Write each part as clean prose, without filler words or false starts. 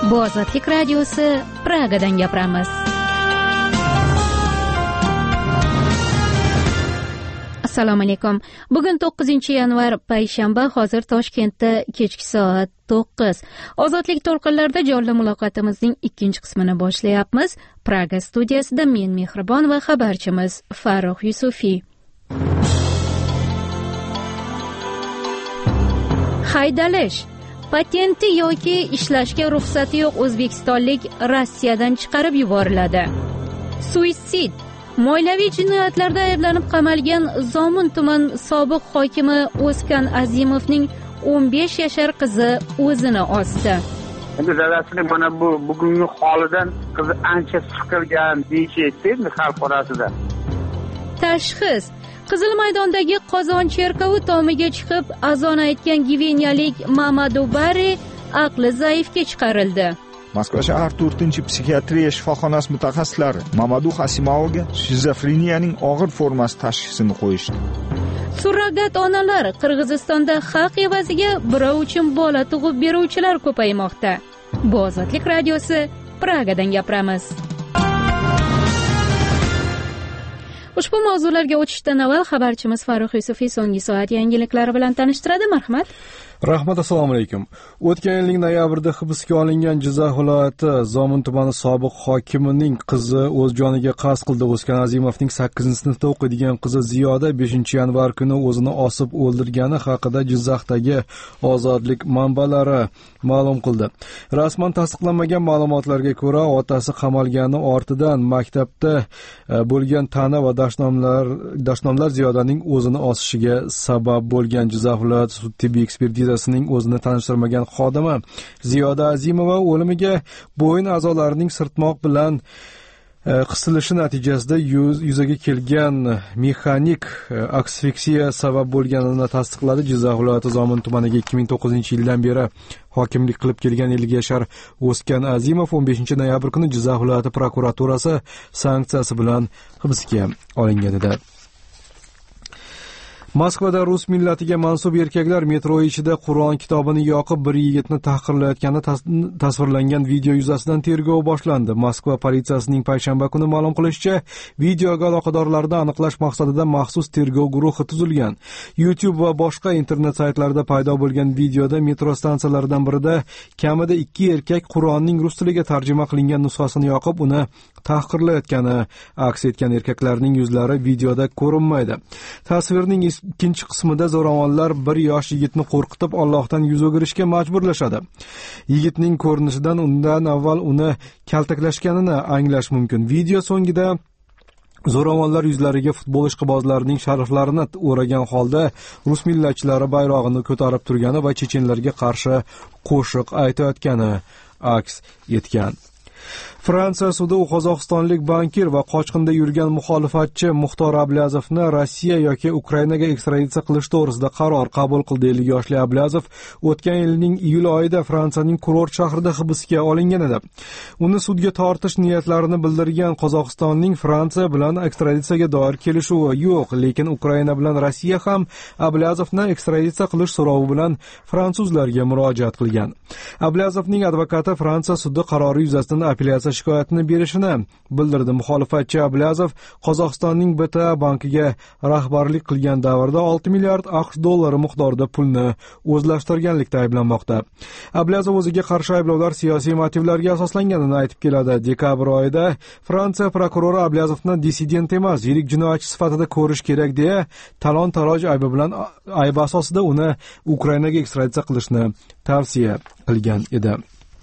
Bu Ozodlik radiosi Pragadan gapiramiz. Assalomu alaykum. Bugun 9-yanvar payshanba, hozir Toshkentda kechki soat 9. Ozodlik to'lqinlarida jonli muloqotimizning ikkinchi qismini boshlayapmiz. Praga studiyasida men Mehribon va xabarchimiz Farruh Yusufiy. Haydalish, patenti yoki ishlashga ruxsati yo'q o'zbekistonlik Rossiyadan chiqarib yuboriladi. Suitsid, mo'ylaviy jinoyatlarda ayblanib qamalgan Zomin tuman sobiq hokimi O'skan Azimovning 15 yashar qizi o'zini osdi. Endi dadasining mana bugungi holidan qizi ancha siqilgan deyishyapti xalq orasida. Tashxis: Qizil maydondagi Qozon cherkovi tomiga chiqib azon aytgan giveniyalik Mamadou Bari aqli zaifga chiqarildi. Moskva shahar 4-psixiatriya shifoxonasi mutaxassislari Mamadou Hasimovga shizofreniyaning og'ir formasi tashxisini qo'yishdi. Surrogat onalar Qirg'izistonda haq evaziga birov uchun bola tug'ib beruvchilar ko'paymoqda. Bu Ozodlik radiosi, Pragadan gapiramiz. Ushbu mavzularga o'tishdan avval xabarchimiz Farruh Yusufiy so'nggi soat yangiliklari bilan tanishtiradi. Marhamat. Rahmat, assalomu alaykum. O'tgan yilning noyabrida hibsga olingan Jizzax viloyati Zomin tumani sobiq hokimining qizi o'z joniga qasd qildi. O'skan Azimovning 8-sinfda o'qiydigan qizi Ziyoda 5-yanvar kuni o'zini osib o'ldirgani haqida Jizzaxdagi Ozodlik manbalari ma'lum qildi. Rasman tasdiqlanmagan ma'lumotlarga ko'ra, otasi qamalgani ortidan maktabda bo'lgan tana va dashnomlar Ziyodaning o'zini osishiga sabab bo'lgan. Jizzax viloyati sud tibbiy ekspertizasining o'zini tanishtirmagan xodimi Ziyoda Azimova o'limiga bo'yin a'zolarining sirtmoq bilan qisilishi natijasida yuzaga kelgan mexanik asfiksiya sabab bo'lganini tasdiqladi. Jizzax viloyati Zomin tumaniga 2009-yildan beri hokimlik qilib kelgan 50 yashar O'skan Azimov 15-noyabr kuni Jizzax viloyati prokuraturasi sanksiyasi bilan hibsga olingan edi. Moskvada rus millatiga mansub erkaklar metro ichida Qur'on kitobini yoqib bir yigitni tahqirlayotgani tasvirlangan video yuzasidan tergov boshlandi. Moskva politsiyasining payshanba kuni ma'lum qilishicha, videoga aloqadorlarni aniqlash maqsadida maxsus tergov guruhi tuzilgan. YouTube va boshqa internet saytlarida paydo bo'lgan videoda metro stansiyalaridan birida kamida 2 erkak Qur'onning rus tiliga tarjima qilingan nusxasini yoqib, uni tahqirlayotgani aks etgan erkaklarning yuzlari videoda ko'rinmaydi. Tasvirning ikkinchi qismida zo'ravonlar bir yosh yigitni qo'rqitib Allohdan yuz o'girishga majburlashadi. Yigitning ko'rinishidan undan avval uni kaltaklashganini anglash mumkin. Video so'ngida zo'ravonlar yuzlariga futbol ishqibozlarining sharflarini o'ragan holda rus millatchilari bayrog'ini ko'tarib turgani va chechenlarga qarshi qo'shiq aytayotgani aks etgan. Fransiya sudi qozog'istonlik bankir va qochqinda yurgan muxolifatchi Muxtor Ablazovni Rossiya yoki Ukrainaga ekstraditsiya qilish to'g'risida qaror qabul qildi. 50 yoshli Ablazov o'tgan yilning iyul oyida Fransiyaning kurort shahrida hibsga olingan edi. Uni sudga tortish niyatlarini bildirgan Qozog'istonning Fransiya bilan ekstraditsiyaga doir kelishuvi yo'q, lekin Ukraina bilan Rossiya ham Ablazovni ekstraditsiya qilish so'rovi bilan fransuzlarga murojaat qilgan. Ablazovning advokati Fransiya sudi qarori yuzasidan apellyatsiya shikoyatini berishini bildirdi. Muxolifatchi Ablazov Qozog'istonning BTA bankiga rahbarlik qilgan davrda 6 milliard AQSh dollari miqdorida pulni o'zlashtirganlikda ayblanmoqda. Ablazov o'ziga qarshi ayblovlar siyosiy motivlarga asoslanganini aytib keladi. Dekabr oyida Fransiya prokurori Ablazovni dissident emas, yirik jinoyatchi sifatida ko'rish kerak deya talon-taroj aybi asosida uni Ukrainaga ekstraditsiya qilishni tavsiya qilgan edi.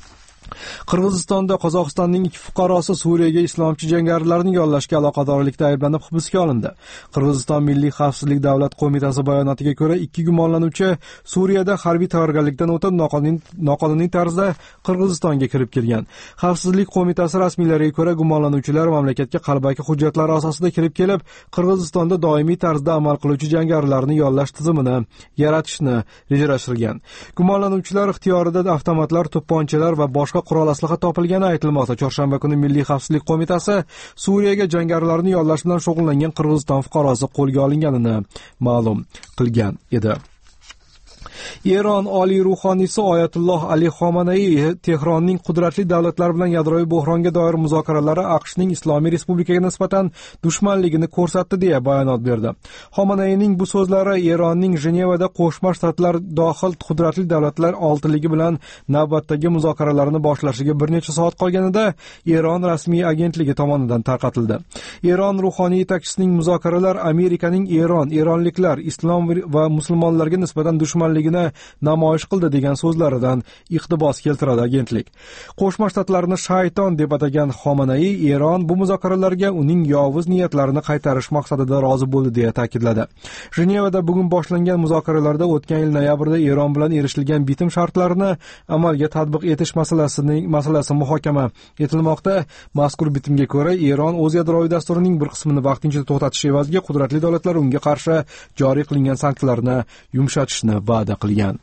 Qirg'izistonda Qozog'istonning 2 fuqarosi Suriyaga islomchi jangarilarni yollashga aloqadorlikda ayblanib hibsga olindi. Qirg'iziston Milliy xavfsizlik davlat qo'mitasi bayonotiga ko'ra 2 gumonlanuvchi Suriyada harbiy tayyorgarlikdan o'tib noqonuniy tarzda Qirg'izistonga kirib kelgan. Xavfsizlik qo'mitasi rasmiylariga ko'ra gumonlanuvchilar mamlakatga qalbaki hujjatlar asosida kirib kelib, Qirg'izistonda doimiy tarzda amal qiluvchi jangarilarni yollash tizimini yaratishni rejalashtirgan. Gumonlanuvchilar ixtiyorida avtomatlar, to'pponchalar va boshqa qurol aslaha topilgani aytilmoqda. Chorshanba kuni Milliy xavfsizlik qo'mitasi Suriyaga jangarilarni yollash bilan shug'ullangan Qirg'iziston fuqarosi qo'lga olinganini ma'lum qilgan edi. Eron oliy ruhoniysi Oyatulloh Ali Xomanai Tehronning qudratli davlatlar bilan yadroviy bo'hronga doir muzokaralari AQShning Islomiy Respublikaga nisbatan dushmanligini ko'rsatdi deya bayonot berdi. Xomanaining bu so'zlari Eronning Jenevada Qo'shma Shtatlar dohil qudratli davlatlar oltiligi bilan navbatdagi muzokaralarni boshlashiga bir necha soat qolganida Eron rasmiy agentligi tomonidan tarqatildi. Eron ruhoniy yetakchisining muzokaralar Amerikaning Eronliklar, islom va musulmonlarga nisbatan dushmanligini namoyish qildi degan so'zlaridan iqtibos keltiradi agentlik. Qo'shma Shtatlarni shayton deb atagan Xomanai Eron bu muzokaralarga uning yovuz niyatlarini qaytarish maqsadida rozi bo'ldi deya ta'kidladi. Jenevada bugun boshlangan muzokaralarda o'tgan yil noyabrda Eron bilan erishilgan bitim shartlarini amalga tatbiq etish masalasi muhokama etilmoqda. Mazkur bitimga ko'ra Eron o'z yadroviy dasturining bir qismini vaqtincha to'xtatish evaziga qudratli davlatlar unga qarshi joriy qilingan sanksiyalarni yumshatishni va'da qilgan.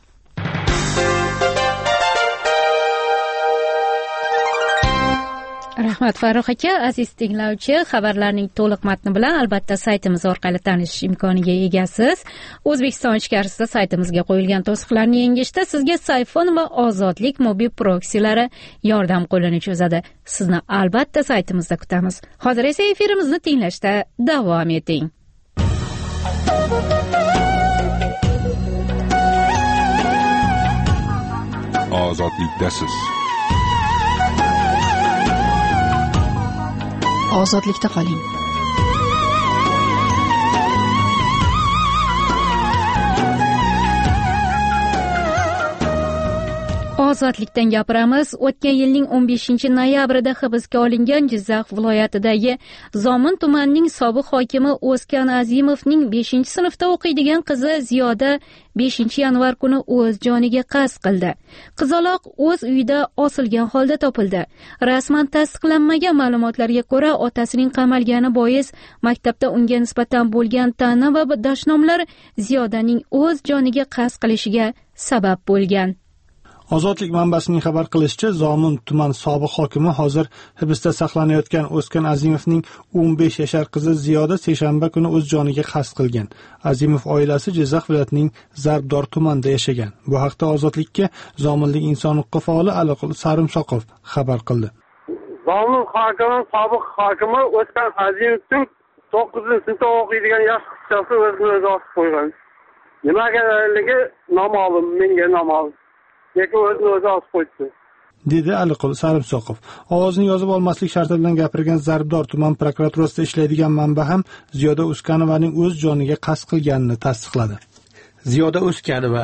Rahmat Farruh aka. Aziz tinglovchi, xabarlarning to'liq matni bilan albatta saytimiz orqali tanishish imkoniga egasiz. O'zbekiston ichkarisida saytimizga qo'yilgan to'siqlarni yengishda sizga Sayfon va Ozodlik mobil proksilari yordam qo'lini cho'zadi. Sizni albatta saytimizda kutamiz. Hozir esa efirimizni tinglashda davom eting. Ozodlikdasiz. Ozodlikda qoling. Ozodlikdan gapiramiz. O'tgan yilning 15-noyabrida hibsga olingan Jizzax viloyatidagi Zomin tumanining sobiq hokimi O'skan Azimovning 5-sinfda o'qiydigan qizi Ziyoda 5-yanvar kuni o'z joniga qasd qildi. Qizaloq o'z uyida osilgan holda topildi. Rasman tasdiqlanmagan ma'lumotlarga ko'ra, otasining qamalgani bois maktabda unga nisbatan bo'lgan ta'na va dashnomlar Ziyodaning o'z joniga qasd qilishiga sabab bo'lgan. Ozodlik manbasining xabar qilishicha, Zomin tuman sobiq hokimi hozir hibsda saqlanayotgan O'skan Azimovning 15 yashar qizi Ziyoda seshanba kuni o'z joniga qasd qilgan. Azimov oilasi Jizzax viloyatining Zarbdor tumanida yashagan. Bu haqda Ozodlikka Zominlik inson huquqi faoli Aliqul Sarimsoqov xabar qildi. Zomin sobiq hokimi O'skan Azimovning 9-sinfda o'qiydigan yosh qizchasi o'zini osib qo'ygan. Nimagaligi noma'lum, menga noma'lum. dedi Aliqul Sarimsoqov. Ovozini yozib olmaslik sharti bilan gapirgan Zarbdor tuman prokuraturasida ishlaydigan manba ham Ziyoda O'skanovaning o'z joniga qasd qilganini tasdiqladi. Ziyoda O'skanova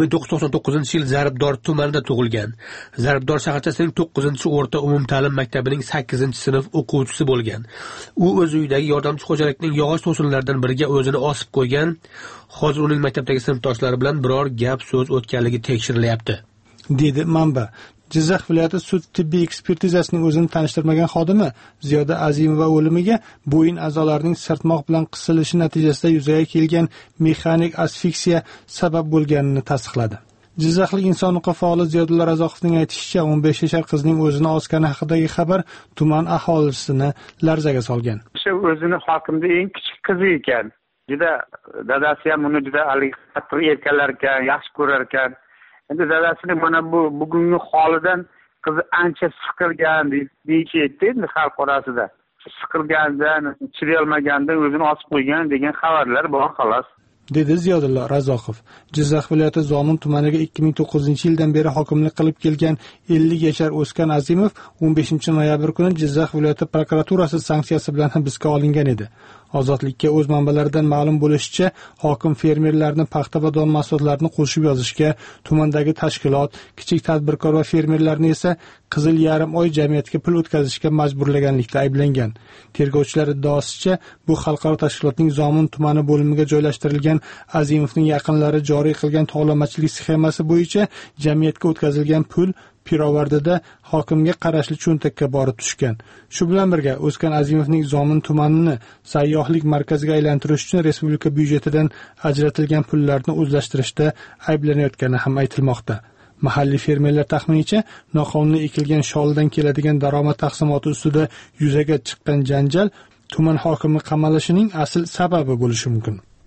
1999-yil Zarbdor tumanida tug'ilgan. Zarbdor shaharchasining 9-o'rta umumta'lim maktabining 8-sinf o'quvchisi bo'lgan. U o'z uyidagi yordamchi xo'jalikning yog'och to'sinlaridan biriga o'zini osib qo'ygan. Hozir uning maktabdagi sinfdoshlari bilan biror gap so'z o'tganligi tekshirilyapti, dedi manba. Jizzax viloyati sud tibbiy ekspertizasining o'zini tanishtirmagan xodimi Ziyoda Azimova o'limiga bo'yin a'zolarining sirtmoq bilan qisilishi natijasida yuzaga kelgan mexanik asfiksiya sabab bo'lganini tasdiqladi. Jizzaxlik inson huquqi faoli Ziyodulla Razoqovning aytishicha, 15 yashar qizning o'zini osgani haqidagi xabar tuman aholisini larzaga solgan. O'zini hokimda eng kichik qizi ekan. Juda dadasi ham uni juda qattiq erkalar ekan, yaxshi ko'rar ekan. Endi dadasini mana bu bugungi holidan qizi ancha siqilgan deyishyapti endi xalq orasida. Siqilgandan, chiday olmagandan o'zini osib qo'ygan degan xabarlar bor xolos, dedi Ziyodulla Razoqov. Jizzax viloyati Zomin tumaniga 2009-yildan beri hokimlik qilib kelgan 50 yashar O'skan Azimov 15-noyabr kuni Jizzax viloyati prokuraturasi sanksiyasi bilan hibsga olingan edi. Ozodlikka o'z manbalaridan ma'lum bo'lishicha, hokim fermerlarni paxta va don mahsulotlarini qo'shib yozishga, tumandagi tashkilot, kichik tadbirkor va fermerlarni esa qizil yarim oy jamiyatga pul o'tkazishga majburlaganlikda ayblangan. Tergovchilar iddaosicha, bu xalqaro tashkilotning Zomin tumani bo'limiga joylashtirilgan Azimovning yaqinlari joriy qilgan tovlamachilik sxemasi bo'yicha jamiyatga o'tkazilgan pul pirovardida hokimga qarashli cho'ntakka borib tushgan. Shu bilan birga O'skan Azimovning Zomin tumanini sayyohlik markaziga aylantirish uchun respublika byudjetidan ajratilgan pullarni o'zlashtirishda ayblanayotgani ham aytilmoqda. Mahalliy fermerlar taxminicha, noqonuniy ekilgan sholdan keladigan daromad taqsimoti ustida yuzaga chiqqan janjal tuman hokimi qamalishining asl sababi bo'lishi mumkin.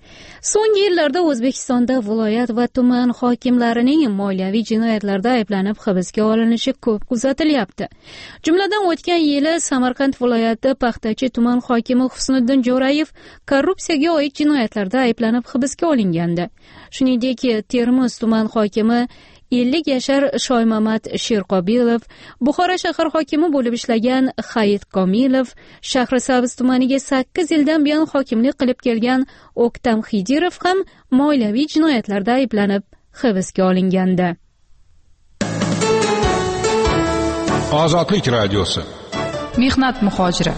So'nggi yillarda O'zbekistonda viloyat va tuman hokimlarining moliyaviy jinoyatlarda ayblanib hibsga olinishi ko'p kuzatilyapti. Jumladan o'tgan yili Samarqand viloyati Paxtachi tuman hokimi Husniddin Jo'rayev korrupsiyaga oid jinoyatlarda ayblanib hibsga olingandi. Shuningdek, Termiz tuman hokimi 50 yashar Shoymamad Sherqobilov, Buxoro shahar hokimi bo'lib ishlagan Hayit Komilov, Shahrisabz tumaniga 8 yildan buyon hokimlik qilib kelgan O'ktam Xidirov ham moliyaviy jinoyatlarda ayblanib hibsga olingandi. Ozodlik radiosi. Mehnat muhojiri.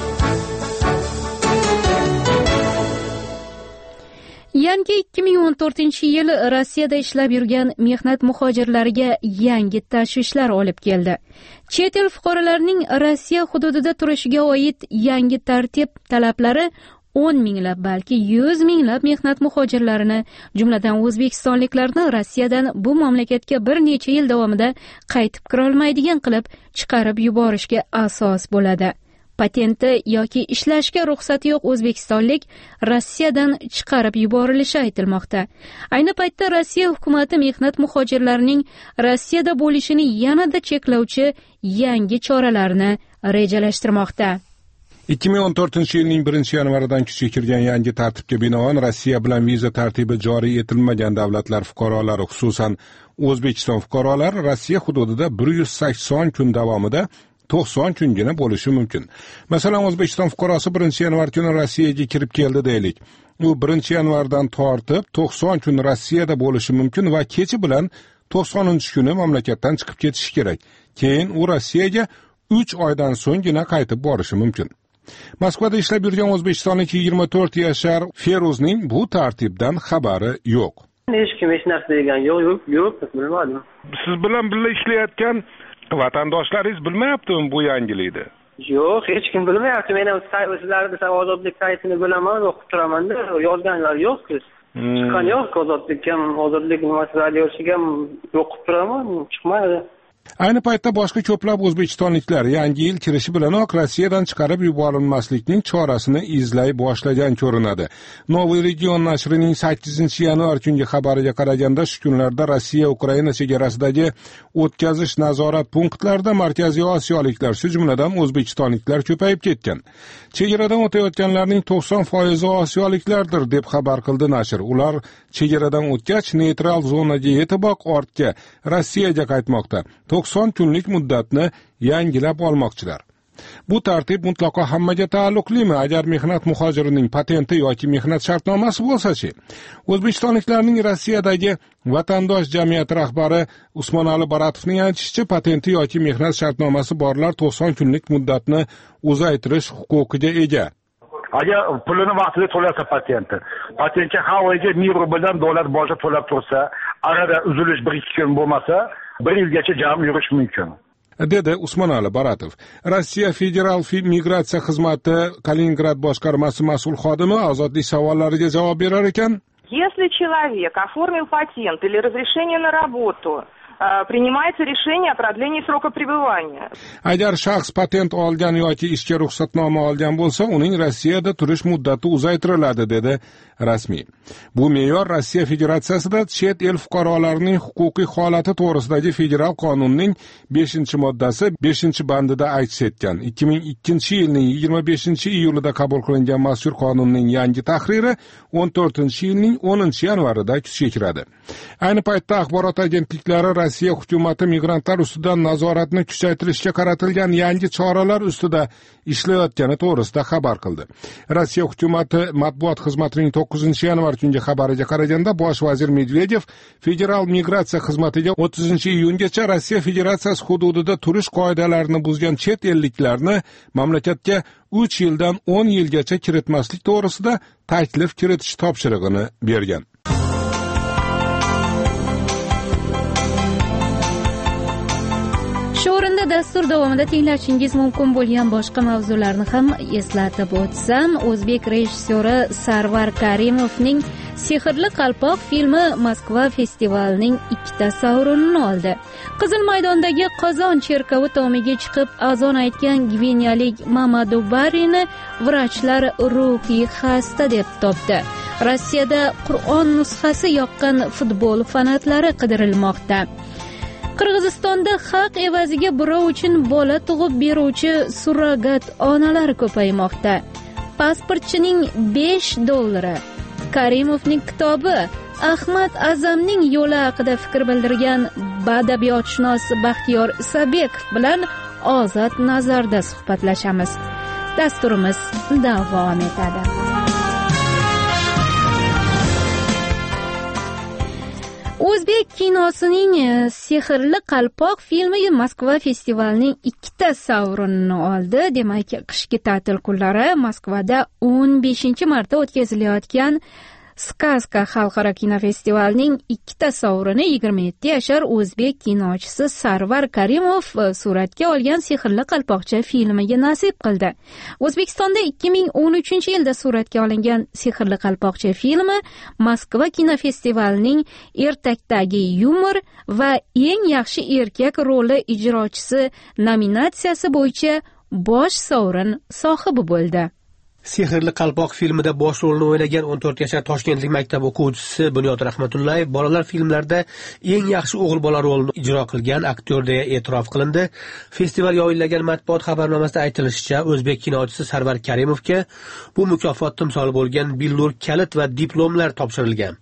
Yangi 2014-yil Rossiyada ishlab yurgan mehnat muhojirlariga yangi tashvishlar olib keldi. Chet el fuqarolarining Rossiya hududida turishiga oid yangi tartib talablari 10 minglab, balki 100 minglab mehnat muhojirlarini, jumladan o'zbekistonliklarni Rossiyadan bu mamlakatga bir necha yil davomida qaytib kira olmaydigan qilib chiqarib yuborishga asos bo'ladi. Patenti yoki ishlashga ruxsati yo'q o'zbekistonlik Rossiyadan chiqarib yuborilishi aytilmoqda. Ayni paytda Rossiya hukumati mehnat muhojirlarining Rossiyada bo'lishini yanada cheklovchi yangi choralarni rejalashtirmoqda. 2014-yilning 1-yanvaridan kuchga kirgan yangi tartibga binoan Rossiya bilan viza tartibi joriy etilmagan davlatlar fuqarolari, xususan O'zbekiston fuqarolari Rossiya hududida 180 kun davomida 90 kungina bo'lishi mumkin. Masalan, O'zbekiston fuqarosi 1-yanvar kuni Rossiyaga kirib keldi deylik. U 1-yanvardan tortib 90 kun Rossiyada bo'lishi mumkin va kechi bilan 90-kuni mamlakatdan chiqib ketishi kerak. Keyin u Rossiyaga 3 oydan so'nggina qaytib borishi mumkin. Moskvada ishlab yurgan o'zbekistonlik 24 yashar Feruzning bu tartibdan xabari yo'q. Hech kim hech narsa degan yo'q, bilmadim. Siz bilan birga ishlayotgan vatandoshlaringiz bilmayaptimi bu yangilikni? Yo'q, hech kim bilmayapti. Men sizlarni ozodlik saytini bilaman, o'qib turaman-da, yozganlar yo'q-ku. Chiqqan yo'q, ozodlikka, ozodlik nimasi radiosiga o'qib turaman, chiqmaydi. Ayni paytda boshqa ko'plab o'zbekistonliklar yangi yil kirishi bilanoq Rossiyadan chiqarib yuborilmaslikning chorasini izlay boshlagan ko'rinadi. Novoy Region nashrining 8-yanvar kungi xabariga qaraganda shu kunlarda Rossiya-Ukraina chegarasidagi o'tkazish nazorat punktlarida Markaziy Osiyoliklar, shu jumladan o'zbekistonliklar ko'payib ketgan. Chegaradan o'tayotganlarning 90% osiyoliklardir deb xabar qildi nashr. Ular chegaradan o'tgach neytral zonaga yetiboq ortga Rossiyaga qaytmoqda. 90 kunlik muddatni yangilab olmoqchilar. Bu tartib mutlaqo hammaga taalluqlimi? Agar mehnat muhojirining patenti yoki mehnat shartnomasi bo'lsa-chi? O'zbekistonliklarning Rossiyadagi vatandosh jamiyati rahbari Usmonali Baratovning aytishicha, patenti yoki mehnat shartnomasi borlar 90 kunlik muddatni uzaytirish huquqiga ega. Agar pulini vaqtida to'lasa patentga har oyga 1000 rubldan davlat boji to'lab tursa, arada uzilish 1-2 kun bo'lmasa, 1 yilgacha jam yurish mumkin, dedi Usmonali Baratov. Rossiya Federal migratsiya xizmati Kaliningrad boshqarmasi mas'ul xodimi ozodlik savollariga javob berar ekan. Если человек оформил патент или разрешение на работу, принимается решение о продлении срока пребывания. Agar shaxs patent olgan yoki ishga ruxsatnoma olgan bo'lsa, uning Rossiyada turish muddati uzaytiriladi, dedi rasmiy. Bu me'yor Rossiya Federatsiyasida chet el fuqarolarining huquqiy holati to'g'risidagi federal qonunning 5-moddasi 5-bandida aks etgan. 2002-yilning 25-iyulida qabul qilingan mazkur qonunning yangi tahriri 14-yilning 10-yanvarida kuchga kiradi. Ayni paytda axborot agentliklari Rossiya hukumati migrantlar ustidan nazoratni kuchaytirishga qaratilgan yangi choralar ustida ishlayotgani to'g'risida xabar qildi. Rossiya hukumati matbuot xizmatining 9-yanvar kungi xabariga qaraganda bosh vazir Medvedev federal migratsiya xizmatiga 30-iyungacha Rossiya Federatsiyasi hududida turish qoidalarini buzgan chet elliklarni mamlakatga 3 yildan 10 yilgacha kiritmaslik to'g'risida taklif kiritish topshirig'ini bergan. Shu o'rinda dastur davomida tinglashingiz mumkin bo'lgan boshqa mavzularni ham eslatib o'tsam, o'zbek rejissyori Sarvar Karimovning Sehrli qalpoq filmi Moskva festivalining 2ta sovrinini oldi. Qizil maydondagi Qozon cherkovi tomiga chiqib azon aytgan gvineyalik Mamadou Barini vrachlar ruhiy xasta deb topdi. Rossiyada Qur'on nusxasi yoqqan futbol fanatlari qidirilmoqda. Qirg'izistonda haq evaziga birov uchun bola tug'ib beruvchi surrogat onalar ko'paymoqda. Pasportchining $5. Karimovning kitobi Ahmad Azamning yo'li haqida fikr bildirgan adabiyotshunos Baxtiyor Isabekov bilan Ozod nazarda suhbatlashamiz. Dasturimiz davom etadi. O'zbek kinosining Sehrli qalpoq filmi Moskva festivalining 2 sovrinini oldi. Demak, qishki ta'til kunlari Moskvada 15-marta o'tkazilayotgan Skazka xalqaro kinofestivalining 2 sovrini 27 yashar o'zbek kinochisi Sarvar Karimov suratga olgan Sehrli qalpoqcha filmiga nasib qildi. O'zbekistonda 2013-yilda suratga olingan Sehrli qalpoqcha filmi Moskva kinofestivalining ertakdagi yumor va eng yaxshi erkak roli ijrochisi nominatsiyasi bo'yicha bosh sovrin sohibi bo'ldi. Sehrli qalpoq filmida bosh rolni o'ynagan 14 yashar Toshkentlik maktab o'quvchisi Bunyod Rahmatullayev bolalar filmlarida eng yaxshi o'g'il bola rolini ijro qilgan aktyor deya e'tirof qilindi. Festival yoyilgan matbuot xabarnomasida aytilishicha, o'zbek kinochisi Sarvar Karimovga bu mukofot timsoli bo'lgan billur kalit va diplomlar topshirilgan.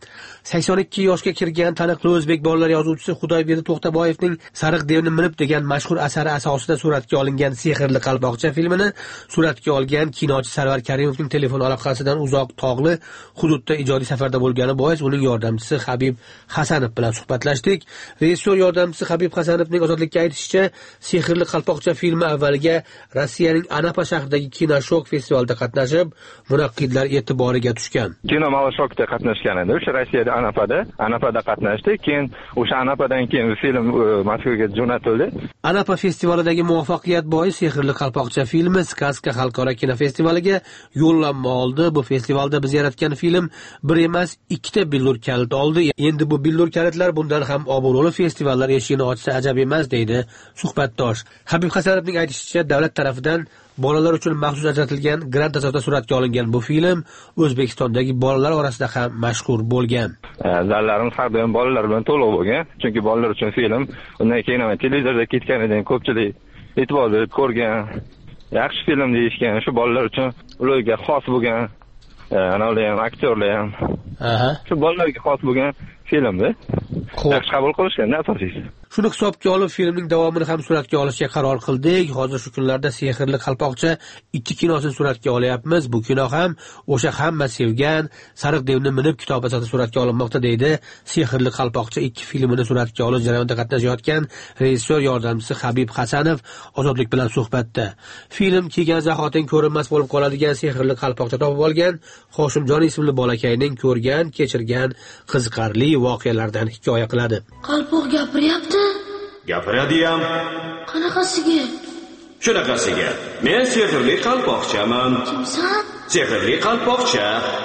82 yoshga kirgan taniqli o'zbek bolalar yozuvchisi Xudoyberdi To'xtaboyevning Sariq devni minib degan mashhur asari asosida suratga olingan Sehrli qalpoqcha filmini suratga olgan kinochi Sarvar Karimovning telefon aloqasidan uzoq tog'li hududda ijodiy safarda bo'lgani bois uning yordamchisi Habib Hasanov bilan suhbatlashdik. Rejissor yordamchisi Habib Hasanovning ozodlikka aytishicha, Sehrli qalpoqcha filmi avvaliga Rossiyaning Anapa shahridagi Kinoshok festivalida qatnashib, munaqqidlar e'tiboriga tushgan. Kino Malashokda qatnashgan edi. O'sha Rossiyada Anapada qatnashdi. Keyin o'sha Anapadan keyin film Moskvaga jo'natildi. Anapa festivalidagi muvaffaqiyat bois Sehrli qalpoqcha filmi Skazka xalqaro kinofestivaliga yo'llanma oldi. Bu festivalda biz yaratgan film bir emas 2 billur kalit oldi. Endi bu billur kalitlar bundan ham obro'li festivallar eshigini ochsa ajab emas, deydi suhbatdosh. Habib Hasanovning aytishicha, davlat tarafidan bolalar uchun maxsus ajratilgan grant asosida suratga olingan bu film O'zbekistondagi bolalar orasida ham mashhur bo'lgan. Zallarimiz har doim bolalar bilan to'liq bo'lgan. Chunki bolalar uchun film, undan keyin ham televizorda ketganidan ko'pchilik e'tibor berib ko'rgan. Yaxshi film deyishgan, shu bolalar uchun ularga xos bo'lgan, anavilar ham aktyorlar ham. Shu bolalarga xos bo'lgan filmda. Yaxshi qabul qilishgan asosiysi. Shuni hisobga olib filmning davomini ham suratga olishga qaror qildik. Hozir shu kunlarda Sehrli qalpoqcha 2 kinosini suratga olyapmiz. Bu kino ham o'sha hamma sevgan Sariq devni minib kitob asosida suratga olinmoqda, deydi Sehrli qalpoqcha 2 filmini suratga olish jarayonida qatnashayotgan rejissor yordamchisi Habib Hasanov Ozodlik bilan suhbatda. Film kelgan zahoting ko'rinmas bo'lib qoladigan Sehrli qalpoqcha topib olgan Hoshimjon ismli bolakayning ko'rgan, kechirgan qiziqarli voqealardan hikoya qiladi. Qalpoq gapiryapti. Gapiradi-ham. Qanaqasiga? Shunaqasiga. Men Sehrli qalpoqchaman. Kimsan? Sehrli qalpoqcha.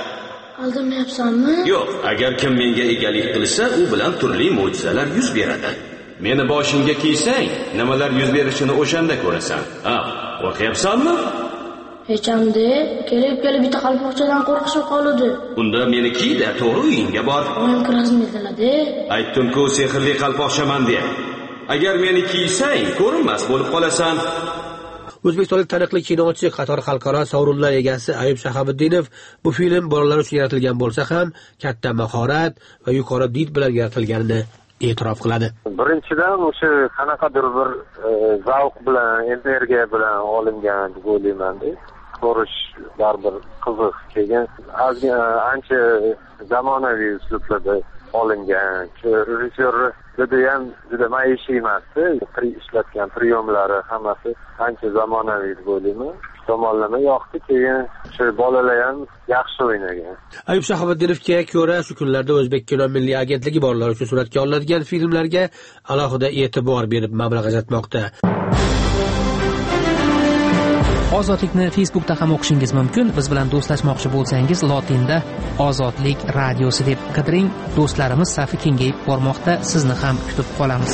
Aldamlayapsanmi? Yo'q, agar kim menga egalik qilsa, u bilan turli mo'jizalar yuz beradi. Meni boshingga kiysang, nimalar yuz berishini o'shanda ko'rasan. Qo'rqyapsanmi? Hech hamda kelib bitta qalpoqchadan qo'rqishim qoldi. Unda meni kiyda, to'g'ri uyingga bor. Oyim kirazmaydilar-da. Aytdim-ku, Sehrli qalpoqchaman deb. Agar meni kiysang, ko'rinmas bo'lib qolasan. O'zbekistonlik taniqli kinochi, qator xalqaro sovrinlar egasi Ayub Shahobiddinov bu film bolalar uchun yaratilgan bo'lsa ham, katta mahorat va yuqori did bilan yaratilganini e'tirof qiladi. Birinchidan o'sha qanaqadir bir zavq bilan, energiya bilan olingan deb o'ylayman-da. Ko'rish baribir qiziq. Keyin ancha zamonaviy uslublarda olingan. Rejissor juda maishiy emasdi. Ishlatgan priyomlari hammasi ancha zamonaviy deb o'ylayman. Tomonlama yoqdi. Keyin shu bolalar ham yaxshi o'ynagan. Ayub Shahobiddinga ko'ra, shu kunlarda O'zbek kino milliy agentligi bolalar uchun suratga olinadigan filmlarga alohida e'tibor berib mablag' ajratmoqda. Ozodlikni Facebookda ham o'qishingiz mumkin. Biz bilan do'stlashmoqchi bo'lsangiz, lotinda Ozodlik radiosi deb qidiring. Do'stlarimiz safi kengayib bormoqda. Sizni ham kutib qolamiz.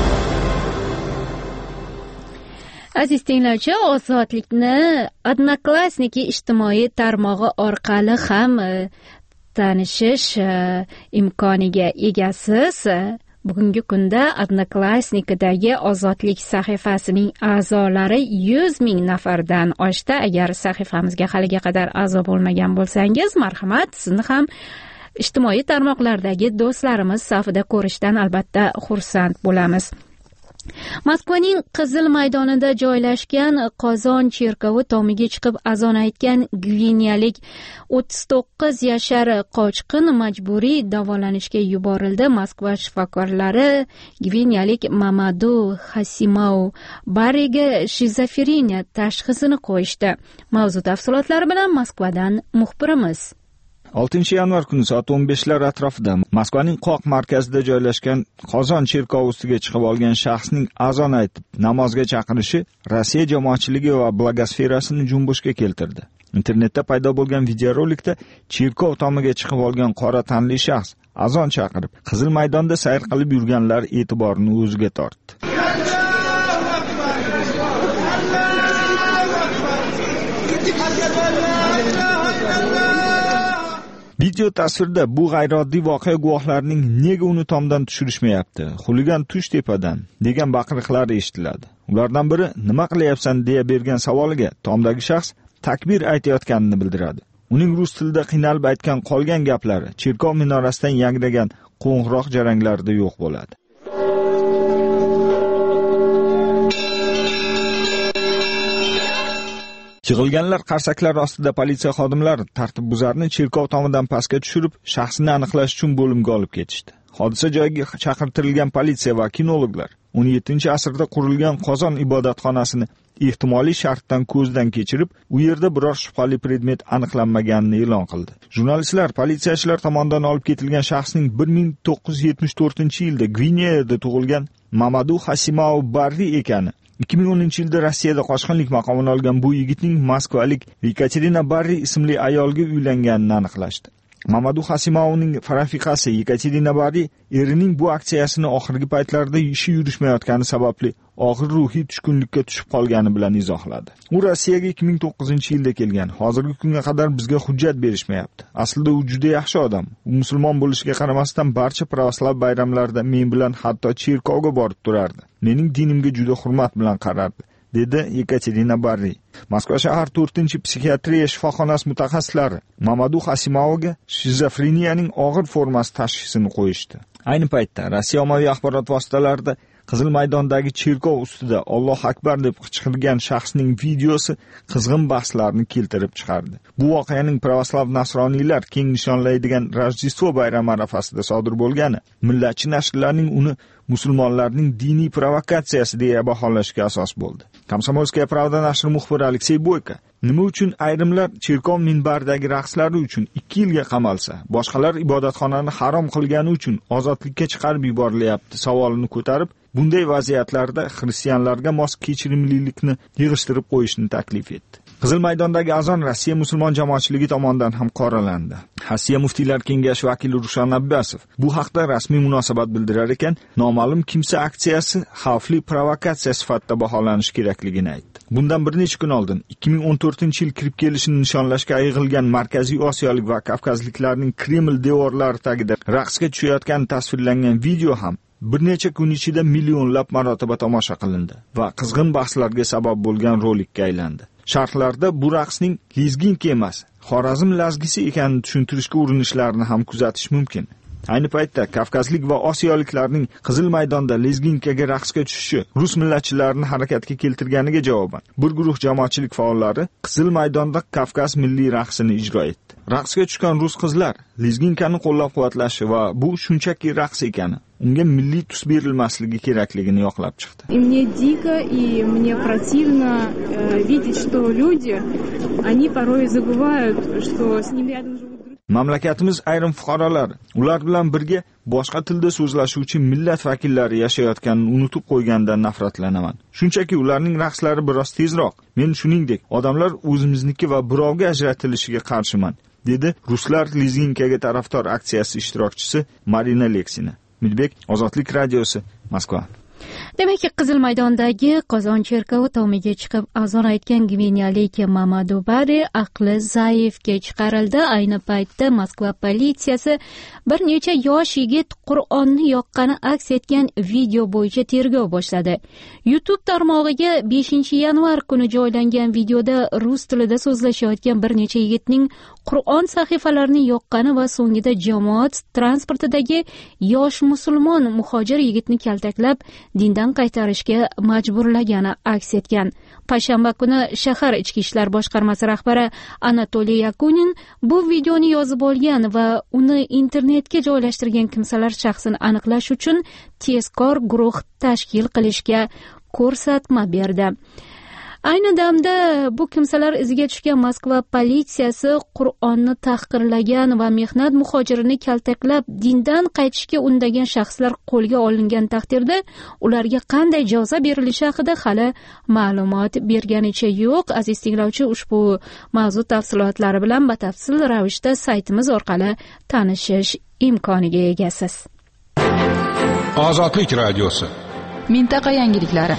Aziz tinglovchi, Ozodlikni Odnoklassniki ijtimoiy tarmog'i orqali ham tanishish imkoniga egasiz. Bugungi kunda Odnoklassnikdagi Ozodlik sahifasining a'zolari 100 ming nafardan oshdi. Agar sahifamizga haliga qadar a'zo bo'lmagan bo'lsangiz, marhamat, sizni ham ijtimoiy tarmoqlardagi do'stlarimiz safida ko'rishdan albatta xursand bo'lamiz. Moskvaning Qizil maydonida joylashgan Qozon cherkovi tomiga chiqib azon aytgan gvineyalik 39 yashar qochqin majburiy davolanishga yuborildi. Moskva shifokorlari gvineyalik Mamadu Hasimau Bariga shizofreniya tashxisini qo'yishdi. Mavzu tafsilotlari bilan Moskvadan muxbirimiz. 6 yanvar kuni soat 15lar atrofida Moskvaning qoq markazida joylashgan Qozon cherkovi ustiga chiqib olgan shaxsning azon aytib namozga chaqirishi Rossiya jamoatchiligi va blogosferasini junbushga keltirdi. Internetda paydo bo'lgan videorolikda cherkov tomiga chiqib olgan qora tanli shaxs azon chaqirib, Qizil maydonda sayr qilib yurganlar e'tiborini o'ziga tortdi. Video tasvirda bu g'ayrioddiy voqea guvohlarining nega uni tomdan tushirishmayapti, xuligan tush tepadan degan baqiriqlari eshitiladi. Ulardan biri nima qilyapsan deya bergan savoliga tomdagi shaxs takbir aytayotganini bildiradi. Uning rus tilida qiynalib aytgan qolgan gaplari cherkov minorasidan yangragan qo'ng'iroq jaranglarida yo'q bo'ladi. Yig'ilganlar qarsaklar ostida politsiya xodimlari tartibbuzarni cherkov tomidan pastga tushirib, shaxsini aniqlash uchun bo'limga olib ketishdi. Hodisa joyiga chaqirtirilgan politsiya va kinologlar 17-asrda qurilgan Qozon ibodatxonasini ehtimoliy shartdan ko'zdan kechirib, u yerda biror shubhali predmet aniqlanmaganini e'lon qildi. Jurnalistlar politsiyachilar tomonidan olib ketilgan shaxsning 1974-yilda Gvineyada tug'ilgan Mamadu Hasimau Barri ekani, 2010-yilda Rossiyada qochqinlik maqomini olgan bu yigitning moskvalik Yekaterina Barri ismli ayolga uylanganini aniqlashdi. Mamadu Hasimauning rafiqasi Yekaterina Barri erining bu aksiyasini oxirgi paytlarda ishi yurishmayotgani sababli og'ir ruhiy tushkunlikka tushib qolgani bilan izohladi. U Rossiyaga 2009-yilda kelgan. Hozirgi kunga qadar bizga hujjat berishmayapti. Aslida u juda yaxshi odam. U musulmon bo'lishiga qaramasdan barcha pravoslav bayramlarida men bilan hatto cherkovga borib turardi. Mening dinimga juda hurmat bilan qarardi, dedi Yekaterina Barri. Moskva shahar 4-psixiatriya shifoxonasi mutaxassislari Mamadu Hasimauga shizofreniyaning og'ir formasi tashxisini qo'yishdi. Ayni paytda Rossiya ommaviy axborot vositalarida Qizil maydondagi cherkov ustida Alloh akbar deb qichqirgan shaxsning videosi qizg'in bahslarni keltirib chiqardi. Bu voqeaning pravoslav nasroniylar keng nishonlaydigan Rojdestvo bayrami arafasida sodir bo'lgani millatchi nashrlarning uni musulmonlarning diniy provokatsiyasi deya baholashga asos bo'ldi. Komsomolskaya pravda nashri muxbiri Aleksey Boyko nima uchun ayrimlar cherkov minbaridagi raqslari uchun 2 yilga qamalsa, boshqalar ibodatxonani harom qilgani uchun ozodlikka chiqarib yuborilyapti savolini ko'tarib, bunday vaziyatlarda xristianlarga mos kechirimlilikni yig'ishtirib qo'yishni taklif etdi. Qizil maydondagi azon Rossiya musulmon jamoatchiligi tomonidan ham qoralandi. Rossiya muftiylar kengashi vakili Rushan Abbasov bu haqda rasmiy munosabat bildirar ekan, noma'lum kimsa aksiyasi xavfli provokatsiya sifatida baholanishi kerakligini aytdi. Bundan bir necha kun oldin 2014-yil kirib kelishini nishonlashga yig'ilgan Markaziy Osiyolik va Kavkazliklarning Kreml devorlari tagida raqsga tushayotgani tasvirlangan video ham bir necha kun ichida millionlab marotaba tomosha qilindi va qizg'in bahslarga sabab bo'lgan rolikka aylandi. Sharhlarda bu raqsning lezginka emas, Xorazm lazgisi ekanini tushuntirishga urinishlarini ham kuzatish mumkin. Ayni paytda Kavkazlik va Osiyoliklarning Qizil maydonda lezginkaga raqsga tushishi rus millatchilarini harakatga keltirganiga javoban bir guruh jamoatchilik faollari Qizil maydonda Kavkaz milliy raqsini ijro etdi. Raqsga tushgan rus qizlar lezginkani qo'llab-quvvatlashi va bu shunchaki raqs ekani, unga milliy tus berilmasligi kerakligini yoqlab chiqdi. Мне дико и мне противно видеть, что люди, они порой забывают, что с ними рядом живут. Mamlakatimiz ayrim fuqarolar ular bilan birga boshqa tilda so'zlashuvchi millat vakillari yashayotganini unutib qo'ygandan nafratlanaman. Shunchaki ularning raqslari biroz tezroq. Men shuningdek odamlar o'zimizniki va birovga ajratilishiga qarshiman, dedi ruslar lezginkaga tarafdor aksiyasi ishtirokchisi Marina Leksina. Midbek, Ozodlik radiosi, Moskva. Demak, Qizil maydondagi Qozon cherkovi tomiga chiqib azon aytgan gvineyalik Mamadu Bari aqli zaifga chiqarildi. Ayni paytda Moskva politsiyasi bir necha yosh yigit Qur'onni yoqqani aks etgan video bo'yicha tergov boshladi. YouTube tarmog'iga 5-yanvar kuni joylangan videoda rus tilida so'zlashayotgan bir necha yigitning Qur'on sahifalarini yoqqani va so'ngida jamoat transportidagi yosh musulmon muhojir yigitni kaltaklab dindan qaytarishga majburlagani aks etgan. Payshanba kuni shahar ichki ishlar boshqarmasi rahbari Anatoliy Yakunin bu videoni yozib olgan va uni internetga joylashtirgan kimsalar shaxsini aniqlash uchun tezkor guruh tashkil qilishga ko'rsatma berdi. Ayni damda bu kimsalar iziga tushgan Moskva politsiyasi Qur'onni tahqirlagan va mehnat muhojirini kaltaklab dindan qaytishga undagan shaxslar qo'lga olingan taqdirda ularga qanday jazo berilishi haqida hali ma'lumot berganicha yo'q. Aziz tinglovchi, ushbu mavzu tafsilotlari bilan batafsil ravishda saytimiz orqali tanishish imkoniga egasiz. Ozodlik radiosi. Mintaqa yangiliklari.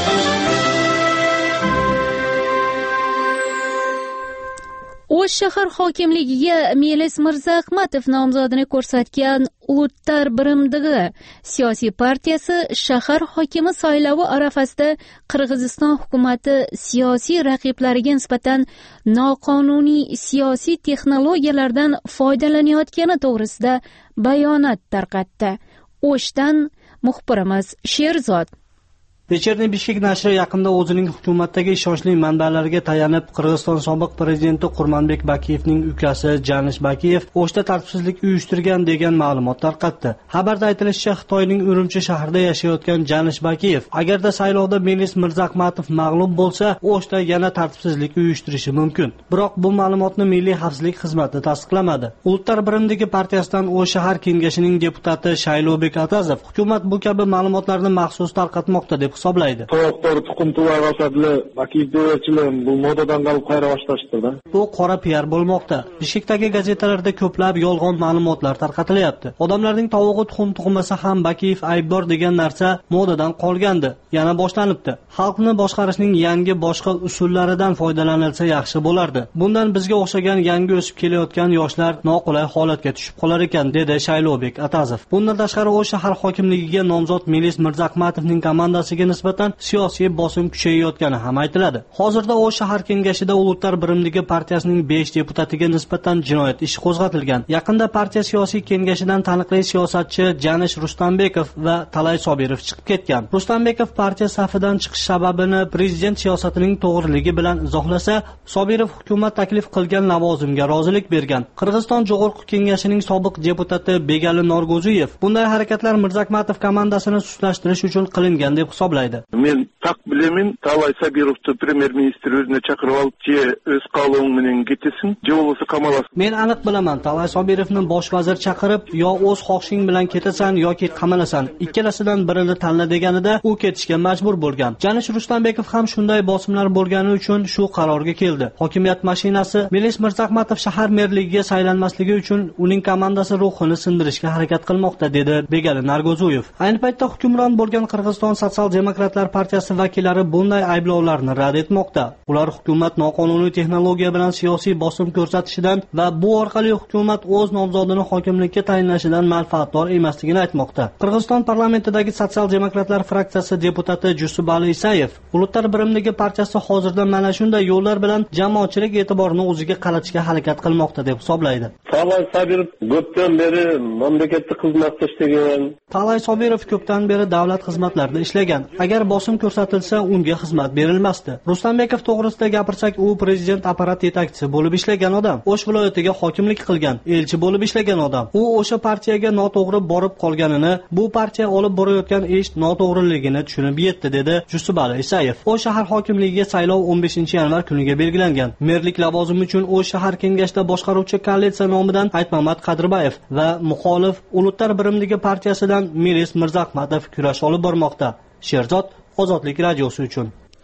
O'sh shahar hokimligiga Melis Mirzahmatov nomzodini ko'rsatgan Uluttar birimdagi siyosiy partiyasi shahar hokimi saylovi arafasida Qirg'iziston hukumati siyosiy raqiblariga nisbatan noqonuniy siyosiy texnologiyalardan foydalanayotgani to'g'risida bayonot tarqatdi. O'shdan muxbirimiz Sherzod. Вечерний Bishkek nashri yaqinda o'zining hukumatdagi ishonchli manbalariga tayanib Qirg'iziston sobiq prezidenti Qurmanbek Bakiyevning ukasi Janish Bakiyev O'shda tartibsizlik uyushtirgan degan ma'lumot tarqatdi. Xabarda aytilishicha, Xitoyning Urumchi shahrida yashayotgan Janish Bakiyev agarda saylovda Melis Mirzahmatov mag'lub bo'lsa, O'shda yana tartibsizlik uyushtirishi mumkin. Biroq bu ma'lumotni Milliy xavfsizlik xizmati tasdiqlamadi. Uluttar birimdagi partiyasidan O'sh shahar kengashining deputati Shaylobek Atazov hukumat bu kabi ma'lumotlarni maxsus tarqatmoqda deb hisoblaydi. To'g'ri tuquntular asadli Bakiyevchilar bu modadan qolib qayra boshlashdi-da. Bu qora PR bo'lmoqda. Bishkekdagi gazetalarda ko'plab yolg'on ma'lumotlar tarqatilyapti. Odamlarning tovug'i tuxum tug'masa ham Bakiyev aybdor degan narsa modadan qolgandi. Yana boshlanibdi. Xalqni boshqarishning yangi boshqa usullaridan foydalanilsa yaxshi bo'lardi. Bundan bizga o'xshagan yangi o'sib kelayotgan yoshlar noqulay holatga tushib qolar ekan, dedi Shaylobek Atazov. Bundan tashqari O'sh shahar hokimligiga nomzod Melis Mirzahmatovning komandasiga nisbatan siyosiy bosim kuchayayotgani ham aytiladi. Hozirda O'sh shahar kengashida Uluttar birimdagi partiyasining 5 deputatiga nisbatan jinoyat ishi qo'zg'atilgan. Yaqinda partiya siyosiy kengashidan taniqli siyosatchi Janish Rustambekov va Talay Sobirov chiqib ketgan. Rustambekov partiya safidan chiqish sababini prezident siyosatining to'g'riligi bilan izohlasa, Sobirov hukumat taklif qilgan lavozimga rozilik bergan. Qirg'iziston Jo'g'irqi kengashining sobiq deputati Begali Norgo'ziyev bunday harakatlar Mirzahmatov komandasini suslashtirish uchun qilingan deb hisoblaydi. Men tak bilemin Talay Sobirovni premyer-ministr o'zini chaqirib olib, o'z qonuni bilan ketsin, bo'lmasa qamalas. Men aniq bilaman, Talay Sobirovni bosh vazir chaqirib, yo o'z xohishing bilan ketasan yoki qamalasan, ikkalasidan birini tanla deganida u ketishga majbur bo'lgan. Janish Rustambekov ham shunday bosimlar bo'lgani uchun shu qarorga keldi. Hokimiyat mashinasi Melis Mirzahmatov shahar merligiga saylanmasligi uchun uning komandasi ruhini sindirishga harakat qilmoqda, dedi Begali Nargo'ziyev. Ayni paytda hukmron bo'lgan Qirg'iziston Sotsial-demokratlar partiyasi vakillari bunday ayblovlarni rad etmoqda. Ular hukumat noqonuniy texnologiya bilan siyosiy bosim ko'rsatishidan va bu orqali hukumat o'z nomzodini hokimlikka tayinlashidan manfaatdor emasligini aytmoqda. Qirg'iziston parlamentidagi Sotsial-demokratlar fraksiyasi deputati Jusubali Isayev Uluttar birimdagi partiyasi hozirda mana shunday yo'llar bilan jamoatchilik e'tiborini o'ziga qaratishga harakat qilmoqda deb hisoblaydi. Talay Sobirov ko'pdan beri mamlakatda xizmatda ishlagan. Talay Sobirov ko'pdan beri davlat xizmatlarida ishlagan. Agar bosim ko'rsatilsa, unga xizmat berilmasdi. Rustambekov to'g'risida gapirsak, u prezident apparat yetakchisi bo'lib ishlagan odam. O'sh viloyatiga hokimlik qilgan, elchi bo'lib ishlagan odam. U o'sha partiyaga noto'g'ri borib qolganini, bu partiya olib borayotgan ish noto'g'riligini tushunib yetdi, dedi Jusubali Isayev. O'sh shahar hokimligiga saylov 15-yanvar kuniga belgilangan. Merlik lavozimi uchun O'sh shahar kengashida boshqaruvchi koalitsiya nomidan Aytmamat Qadirbayev va muxolif Uluttar birimdagi partiyasidan Melis Mirzahmatov kurash olib bormoqda. Sherzod, Ozodlik radiosi uchun.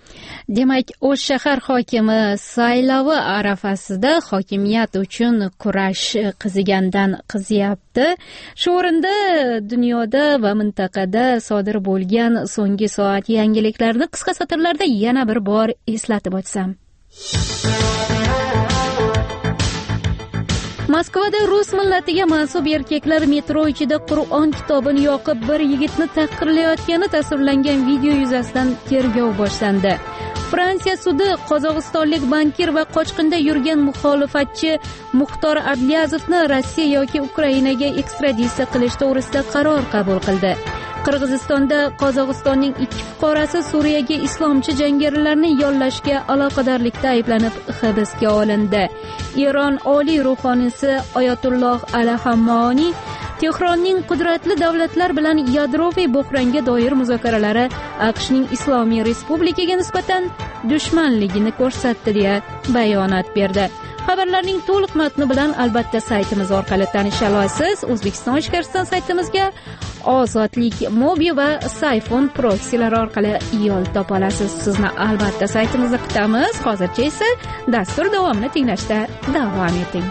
Demak, O'sh shahar hokimi saylovi arafasida hokimiyat uchun kurash qizigandan qiziyapti. Shu o'rinda dunyoda va mintaqada sodir bo'lgan so'nggi soat yangiliklarni qisqa satrlarda yana bir bor eslatib o'tsam. Moskvada rus millatiga mansub erkaklar metro ichida Qur'on kitobini yoqib bir yigitni tahqirlayotgani tasvirlangan video yuzasidan tergov boshlandi. Fransiya sudi qozog'istonlik bankir va qochqinda yurgan muxolifatchi Muxtor Ablyazovni Rossiya yoki Ukrainaga ekstraditsiya qilish to'g'risida qaror qabul qildi. Qirg'izistonda Qozog'istonning 2 fuqarosi Suriyaga islomchi jangarilarni yollashga aloqadorlikda ayblanib hibsga olindi. Eron oliy ruhoniysi Oyatulloh Ali Hammoniy Tehronning qudratli davlatlar bilan yadroviy bo'hronga doir muzokaralari AQShning Islomiy Respublikaga nisbatan dushmanligini ko'rsatdi deya bayonot berdi. Xabarlarning to'liq matni bilan albatta saytimiz orqali tanisha olasiz. O'zbekiston Ishkariston saytimizga Ozodlik Mobi va Sayfon proksilar orqali yo'l topa olasiz. Sizni albatta saytimizda kutamiz. Hozircha esa dastur davomini tinglashda davom eting.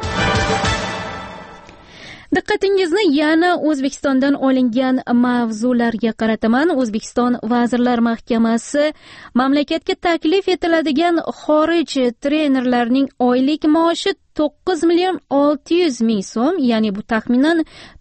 Diqqatingizni yana O'zbekistondan olingan mavzularga qarataman. O'zbekiston Vazirlar Mahkamasi mamlakatga taklif etiladigan xorij trenerlarining oylik maoshi 9.600.000 so'm, ya'ni bu taxminan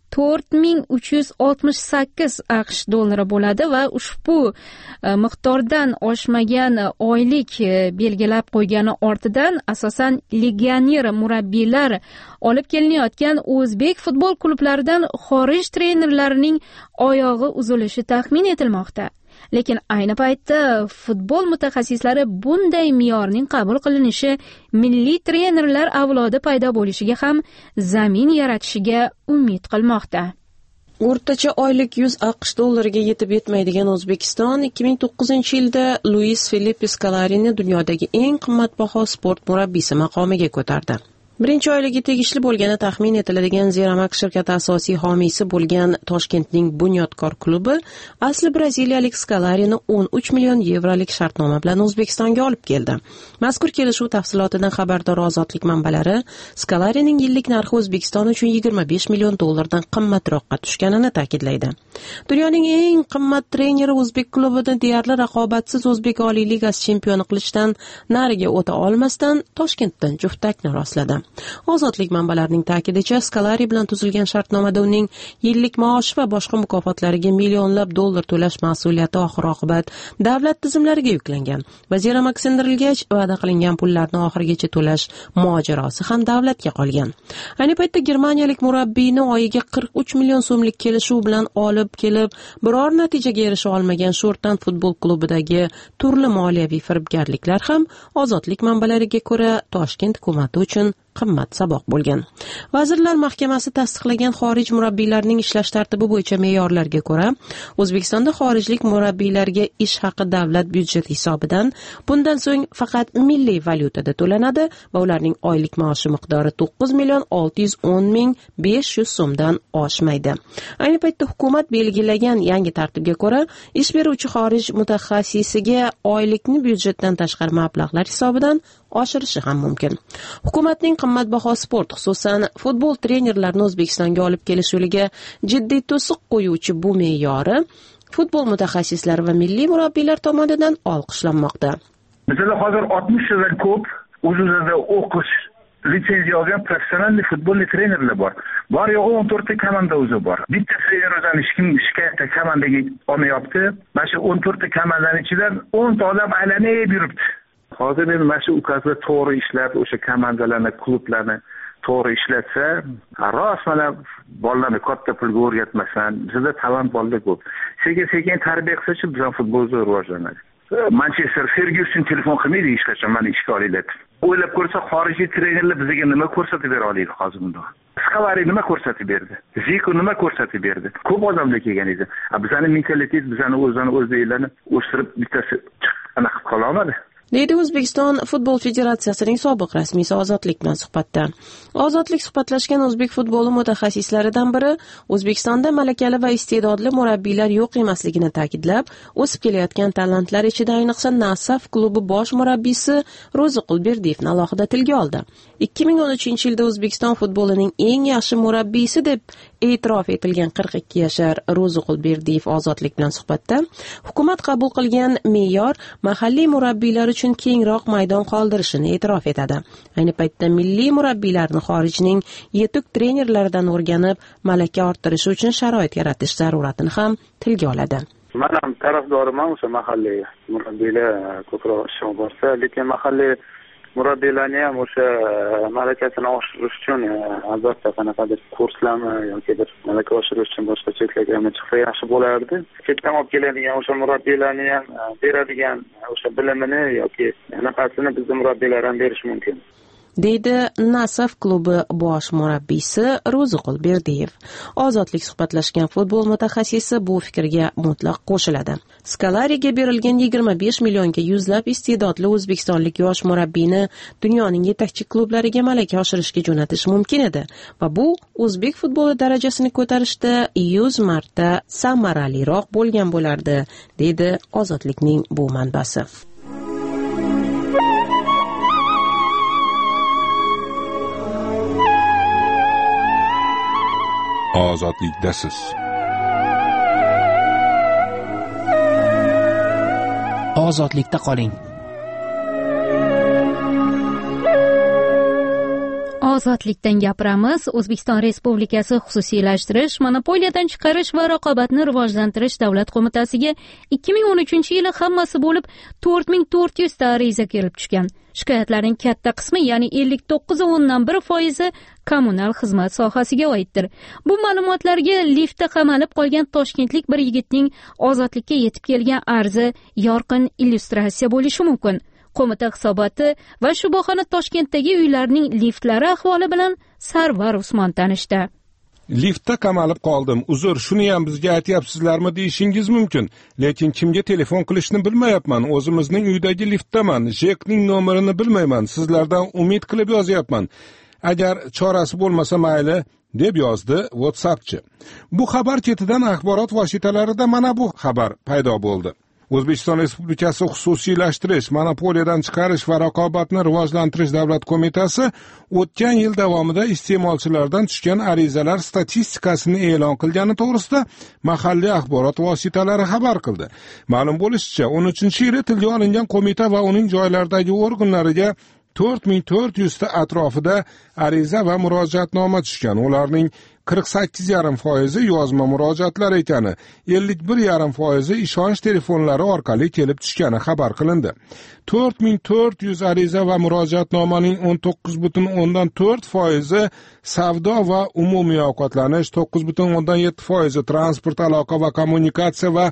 4.368 AQSh dollari bo'ladi va ushbu miqdordan oshmagan oylik belgilab qo'ygani ortidan asosan legioner murabbiylar olib kelinayotgan o'zbek futbol klublaridan xorij trenerlarining oyog'i uzilishi taxmin etilmoqda. Lekin ayni paytda futbol mutaxassislari bunday me'yorning qabul qilinishi milliy trenerlar avlodi paydo bo'lishiga ham zamin yaratishiga umid qilmoqda. O'rtacha oylik 100 AQSh dollariga yetib yetmaydigan O'zbekiston 2009-yilda Luis Felipe Scalarini dunyodagi eng qimmatbaho sport murabbiysi maqomiga ko'tardi. Birinchi oyligi tegishli bo'lgani taxmin etiladigan Zeramak shirkati asosiy homiysi bo'lgan Toshkentning Bunyodkor klubi asli braziliyalik Scalarini 13 million yevrolik shartnoma bilan O'zbekistonga olib keldi. Mazkur kelishuv tafsilotidan xabardor Ozodlik manbalari Scalarining yillik narxi O'zbekiston uchun 25 million dollardan qimmatroqqa tushganini ta'kidlaydi. Dunyoning eng qimmat treneri o'zbek klubini deyarli raqobatsiz O'zbek Oliy Ligasi chempioni qilishdan nariga o'ta olmasdan Toshkentdan juftakni rostladi. Ozodlik manbalarining ta'kidicha, Scalari bilan tuzilgan shartnomada uning yillik maoshi va boshqa mukofotlariga millionlab dollar to'lash mas'uliyati oxir-oqibat davlat tizimlariga yuklangan. Va Zeramak sindirilgach, va'da qilingan pullarni oxirigacha to'lash mojarosi ham davlatga qolgan. Ayni paytda germaniyalik murabbiyni oyiga 43 million so'mlik kelishuv bilan olib kelib, biror natijaga erisha olmagan Sho'rtan futbol klubidagi turli moliyaviy firibgarliklar ham Ozodlik manbalariga ko'ra Toshkent hukumati uchun qimmat saboq bo'lgan. Vazirlar Mahkamasi tasdiqlagan xorij murabbiylarning ishlash tartibi bo'yicha me'yorlarga ko'ra, O'zbekistonda xorijlik murabbiylarga ish haqi davlat byudjeti hisobidan bundan so'ng faqat milliy valyutada to'lanadi va ularning oylik maoshi miqdori 9.610.500 so'mdan oshmaydi. Ayni paytda hukumat belgilagan yangi tartibga ko'ra, ish beruvchi xorij mutaxassisiga oylikni byudjetdan tashqari mablag'lar hisobidan oshirishi ham mumkin. Hukumatning qimmatbaho sport, xususan futbol trenerlarini O'zbekistonga olib kelish yo'liga jiddiy to'siq qo'yuvchi bu me'yori futbol mutaxassislari va milliy murabbiylar tomonidan olqishlanmoqda. Bizda hozir 60 dan ko'p o'z-o'zidan o'qish litsenziya olgan professional futbolli trenerlar bor. Bor yo'g'i 14 ta komanda o'zi bor. Bitta trener o'zini hech kim shikoyatda komandaga olmayapti. Mana shu 14 ta komandaning ichidan 10 ta odam aylanib yuribdi. Hozir endi mana shu ukazda to'g'ri ishlab, o'sha komandalarni, klublarni to'g'ri ishlatsa, rost mana bolalarni katta pulga o'rgatmasan, bizda talant bolalar ko'p. Sekin-sekin tarbiya qilsa-chi, bizning futbol zo'r rivojlanadi. Manchester Fergyuson telefon qilmaydi hech qachon meni ishga olinglar. O'ylab ko'rsa, xorijiy trenerlar bizga nima ko'rsatib bera oladi hozir bunda? Scalari nima ko'rsatib berdi? Zico nima ko'rsatib berdi? Ko'p odamlar kelgan edi. Bizning mentalitet, bizning o'zini o'zlarini o'stirib bittasi anaqa qila olmadi. deydi O'zbekiston Futbol Federatsiyasining sobiq rasmiysi Ozodlik bilan suhbatda. Ozodlik suhbatlashgan o'zbek futboli mutaxassislaridan biri O'zbekistonda malakali va iste'dodli murabbiylar yo'q emasligini ta'kidlab, o'sib kelayotgan talantlar ichida ayniqsa Nasaf klubi bosh murabbiysi Ro'ziqulberdiyevni alohida tilga oldi. 2013-yilda O'zbekiston futbolining eng yaxshi murabbiysi deb e'tirof etilgan 42 yashar Ro'ziqulberdiyev Ozodlik bilan suhbatda hukumat qabul qilgan me'yor mahalliy murabbiylar uchun kengroq maydon qoldirishini e'tirof etadi. Ayni paytda milliy murabbiylarni xorijning yetuk trenerlaridan o'rganib, malaka orttirishi uchun sharoit yaratish zaruratini ham tilga oladi. Men ham tarafdoriman o'sha mahalliy murabbiylar ko'proq ish borsa, lekin mahalliy murabbiylarni ham o'sha malakasini oshirish uchun albatta qanaqadir kurslarmi yoki bir malaka oshirish uchun boshqa chetlarga ham chiqsa yaxshi bo'lardi. Chetdan olib keladigan o'sha murabbiylarni ham beradigan o'sha bilimini yoki anaqasini bizning murabbiylar ham berish mumkin, deydi Nasaf klubi bosh murabbiysi Ro'ziqulberdiyev. Ozodlik suhbatlashgan futbol mutaxassisi bu fikrga mutlaq qo'shiladi. Skolariga berilgan 25 millionga yuzlab iste'dodli o'zbekistonlik yosh murabbiyni dunyoning yetakchi klublariga malaka oshirishga jo'natish mumkin edi va bu o'zbek futboli darajasini ko'tarishda 100 marta samaraliroq bo'lgan bo'lardi, deydi Ozodlikning bu manbasi. Ozodlikdasiz. Ozodlikda qoling. Ozodlikdan gapiramiz. O'zbekiston Respublikasi xususiylashtirish, monopoliyadan chiqarish va raqobatni rivojlantirish davlat qo'mitasiga 2013-yili hammasi bo'lib 4400 ta ariza kelib tushgan. Shikoyatlarning katta qismi, ya'ni 59.1% kommunal xizmat sohasiga oiddir. Bu ma'lumotlarga liftda qamalib qolgan toshkentlik bir yigitning ozodlikka yetib kelgan arzi yorqin illyustratsiya bo'lishi mumkin. Qo'mita hisoboti va shu bahona Toshkentdagi uylarning liftlari ahvoli bilan Sarvar Usmon tanishdi. Liftda qamalib qoldim. Uzr, shuni ham bizga aytyapsizlarmi deyishingiz mumkin. Lekin kimga telefon qilishni bilmayapman. O'zimizning uydagi liftdaman. Jekning nomerini bilmayman. Sizlardan umid qilib yozyapman. Agar chorasi bo'lmasa mayli, deb yozdi WhatsAppchi. Bu xabar ketidan axborot vositalarida mana bu xabar paydo bo'ldi. O'zbekiston Respublikasi xususiylashtirish, monopoliyadan chiqarish va raqobatni rivojlantirish davlat qo'mitasi o'tgan yil davomida iste'molchilardan tushgan arizalar statistikasini e'lon qilgani to'g'risida mahalliy axborot vositalari xabar qildi. Ma'lum bo'lishicha, 13-yili tilga olingan qo'mita va uning joylardagi organlariga 4400 ta atrofida ariza va murojaatnoma tushgan. Ularning 48,5% yozma murojaatlar ekani, 51,5% ishonch telefonlari orqali kelib tushgani xabar qilindi. 4400 ariza va murojaatnomaning 19,4% savdo va umumiy ovqatlanish, 9,7% transport, aloqa va kommunikatsiya va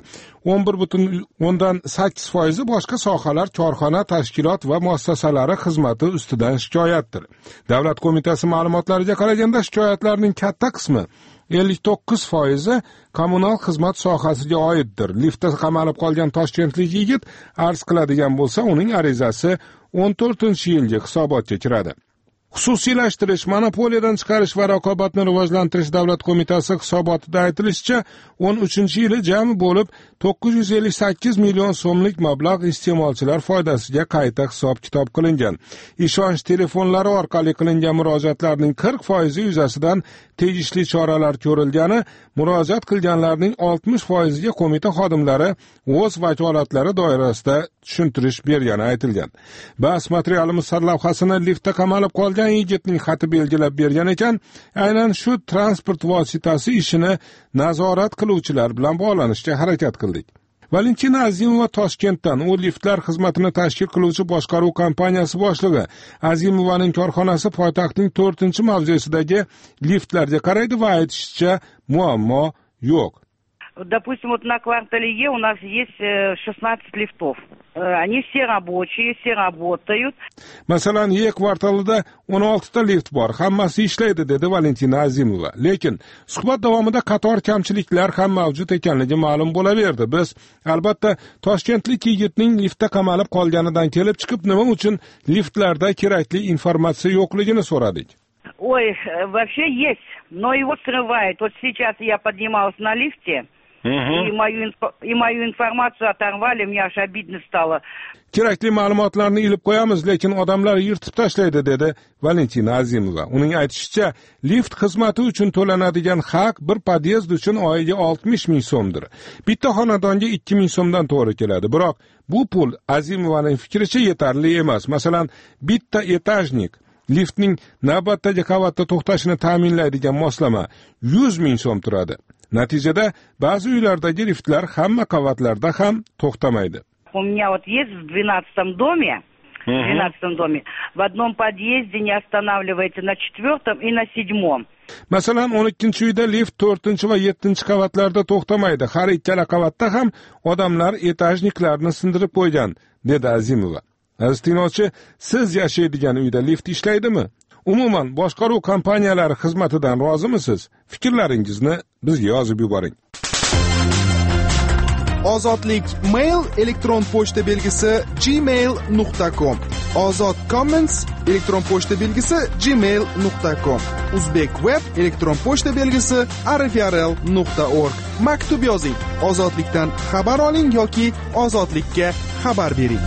11,8% boshqa sohalar, korxona, tashkilot va muassasalari xizmati ustidan shikoyatdir. Davlat qo'mitasi ma'lumotlariga qaraganda shikoyatlarning katta qismi 59% kommunal xizmat sohasiga oiddir. Liftda qamalib qolgan toshkentlik yigit arz qiladigan bo'lsa, uning arizasi 14-yilga hisobotga kiradi. Xususiylashtirish, monopoliyadan chiqarish va raqobatni rivojlantirish davlat qo'mitasi hisobotida aytilishicha, 13-yili jami bo'lib 958 million so'mlik mablag' iste'molchilar foydasiga qayta hisob-kitob qilingan. Ishonch telefonlari orqali qilingan murojaatlarning 40% yuzasidan tegishli choralar ko'rilgani, murojaat qilganlarning 60%ga qo'mita xodimlari o'z vakolatlari doirasida tushuntirish bergani aytilgan. Bas materialimiz sarlavhasini liftda qamalib qolgan yigitning xati belgilab bergan ekan, aynan shu transport vositasi ishini nazorat qiluvchilar bilan bog'lanishga harakat qildik. Valentina Azimova Toshkentdan, u liftlar xizmatini tashkil qiluvchi boshqaruv kompaniyasi boshlig'i. Azimovaning korxonasi poytaxtning 4-mavzesidagi liftlarga qaraydi va aytishicha muammo yo'q. Допустим, вот на квартале Е у нас есть 16 лифтов. Они все рабочие, все работают. Masalan, Y kvartalida 16 ta lift bor, hammasi ishlaydi, dedi Valentina Azimova. Lekin suhbat davomida qator kamchiliklar ham mavjud ekanligi ma'lum bo'laverdi. Biz albatta toshkentlik yigitning liftda qamalib qolganidan kelib chiqib nima uchun liftlarda kerakli informatsiya yo'qligini so'radik. Ой, вообще есть, но его срывает. Вот сейчас я поднималась на лифте, и мою информацию оторвали, мне аж обидно стало. Kerakli ma'lumotlarni ilib qo'yamiz, lekin odamlar yirtib tashlaydi, dedi Valentina Azimova. Uning aytishicha, lift xizmati uchun to'lanadigan haq bir podyezd uchun oyiga 60 ming so'mdir. Bitta xonadonga 2 ming so'mdan to'g'ri keladi. Biroq bu pul Azimovaning fikricha yetarli emas. Masalan, bitta etajnik liftning navbatdagi qavatda to'xtashini ta'minlaydigan moslama 100 ming so'm turadi. Natijada ba'zi uylardagi liftlar hamma qavatlarda ham to'xtamaydi. У меня вот есть в 12 доме, в одном подъезде не останавливается на 4 и на 7. Masalan, 12 uyda lift 4 va 7 qavatlarda to'xtamaydi. Har ikkala qavatda ham odamlar etajniklarni sindirib qo'ygan, dedi Azimova. Aziz tinglovchi, siz yashaydigan uyda lift ishlaydimi? Umuman boshqaruv kompaniyalari xizmatidan rozimisiz? Fikrlaringizni bizga yozib yuboring. Ozodlik mail elektron pochta belgisi gmail.com. Ozod comments elektron pochta belgisi gmail.com. Uzbek web elektron pochta belgisi arifrl.org. Maktub yozing. Ozodlikdan xabar oling yoki ozodlikka xabar bering.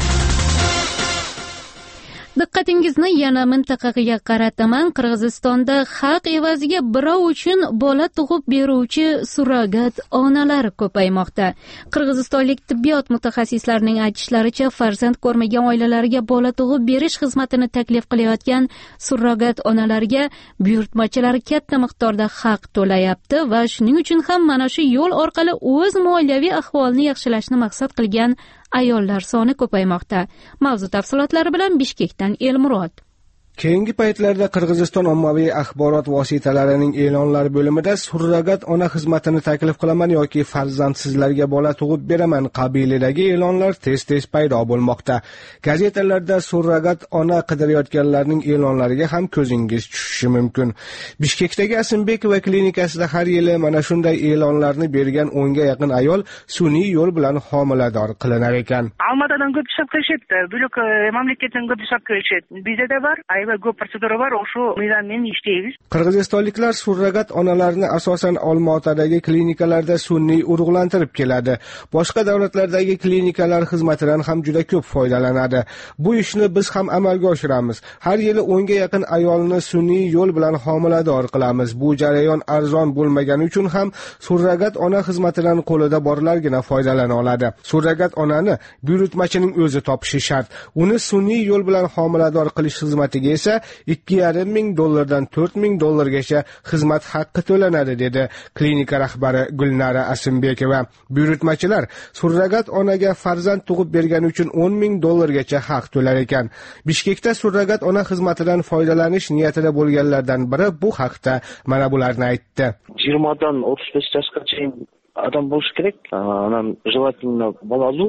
Diqqatingizni yana mintaqaga qarataman. Qirg'izistonda haq evaziga birov uchun bola tug'ib beruvchi surrogat onalar ko'paymoqda. Qirg'izistonlik tibbiyot mutaxassislarining aytishlaricha, farzand ko'rmagan oilalarga bola tug'ib berish xizmatini taklif qilayotgan surrogat onalarga buyurtmachilar katta miqdorda haq to'layapti va shuning uchun ham mana shu yo'l orqali o'z moliyaviy ahvolini yaxshilashni maqsad qilgan ayollar soni ko'paymoqda. Mavzu tafsilotlari bilan Bishkekdan Elmurod. Keyingi paytlarda Qirg'iziston ommaviy axborot vositalarining e'lonlar bo'limida surrogat ona xizmatini taklif qilaman yoki farzandsizlarga bola tug'ib beraman qabilidagi e'lonlar tez-tez paydo bo'lmoqda. Gazetalarda surrogat ona qidirayotganlarning e'lonlariga ham ko'zingiz tushishi mumkin. Bishkekdagi Asimbekova klinikasida har yili mana shunday e'lonlarni bergan 10 ga yaqin ayol sun'iy yo'l bilan homilador qilinar ekan. Almatadan ko'p ishab kirishdi. Buloq mamlakatdan ko'p ishab kirishdi. Bizda bor va ko'p prosedura bor, o'sha mezonmen ishlaymiz. Qirg'izistonliklar surrogat onalarni asosan Olmaotadagi klinikalarda sun'iy urug'lantirib keladi. Boshqa davlatlardagi klinikalar xizmatidan ham juda ko'p foydalanadi. Bu ishni biz ham amalga oshiramiz. Har yili 10 ga yaqin ayolni sun'iy yo'l bilan homilador qilamiz. Bu jarayon arzon bo'lmagani uchun ham surrogat ona xizmatidan qo'lida borlargina foydalana oladi. Surrogat onani buyurtmachining o'zi topishi shart. Uni sun'iy yo'l bilan homilador qilish xizmatiga esa $2,5 ming dan $4 ming gacha xizmat haqqi to'lanadi, dedi klinika rahbari Gulnara Asimbekova. Buyurtmachilar surrogat onaga farzand tug'ib bergani uchun $10 ming gacha haq to'lar ekan. Bishkekda surrogat ona xizmatidan foydalanish niyatida bo'lganlardan biri bu haqda mana bularni aytdi. 20 dan 35 yoshgacha adam bo'lish kerak. Onam желательно bolali.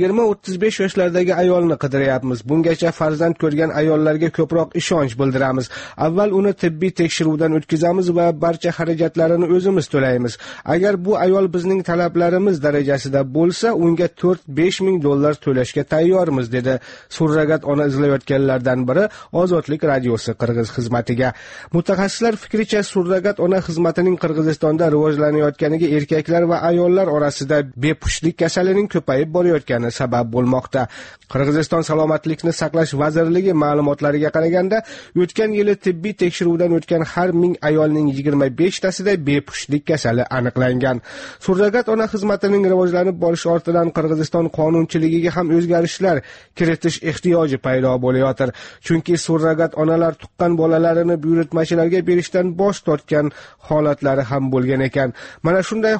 20-35 yoshlardagi ayolni qidiryapmiz. Bungacha farzand ko'rgan ayollarga ko'proq ishonch bildiramiz. Avval uni tibbiy tekshiruvdan o'tkazamiz va barcha xarajatlarini o'zimiz to'laymiz. Agar bu ayol bizning talablarimiz darajasida bo'lsa, unga $4-5 ming to'lashga tayyormiz, dedi surrogat ona izlayotganlardan biri Ozodlik radiosi Qirg'iz xizmatiga. Mutaxassislar fikricha, surrogat ona xizmatining Qirg'izistonda rivojlanayotganiga erkaklar va ayollar orasida bepushtlik kasalining ko'payib borayotgani sabab bo'lmoqda. Qirg'iziston Salomatlikni saqlash vazirligi ma'lumotlariga qaraganda, o'tgan yili tibbiy tekshiruvdan o'tgan har 1000 ayolning 25 tasida bepushtlik kasali aniqlangan. Surrogat ona xizmatining rivojlanib borishi ortidan Qirg'iziston qonunchiligiga ham o'zgarishlar kiritish ehtiyoji paydo bo'layotir. Chunki surrogat onalar tuqqan bolalarini buyurtmachilarga berishdan bosh tortgan holatlari ham bo'lgan ekan. Mana shunday holatlar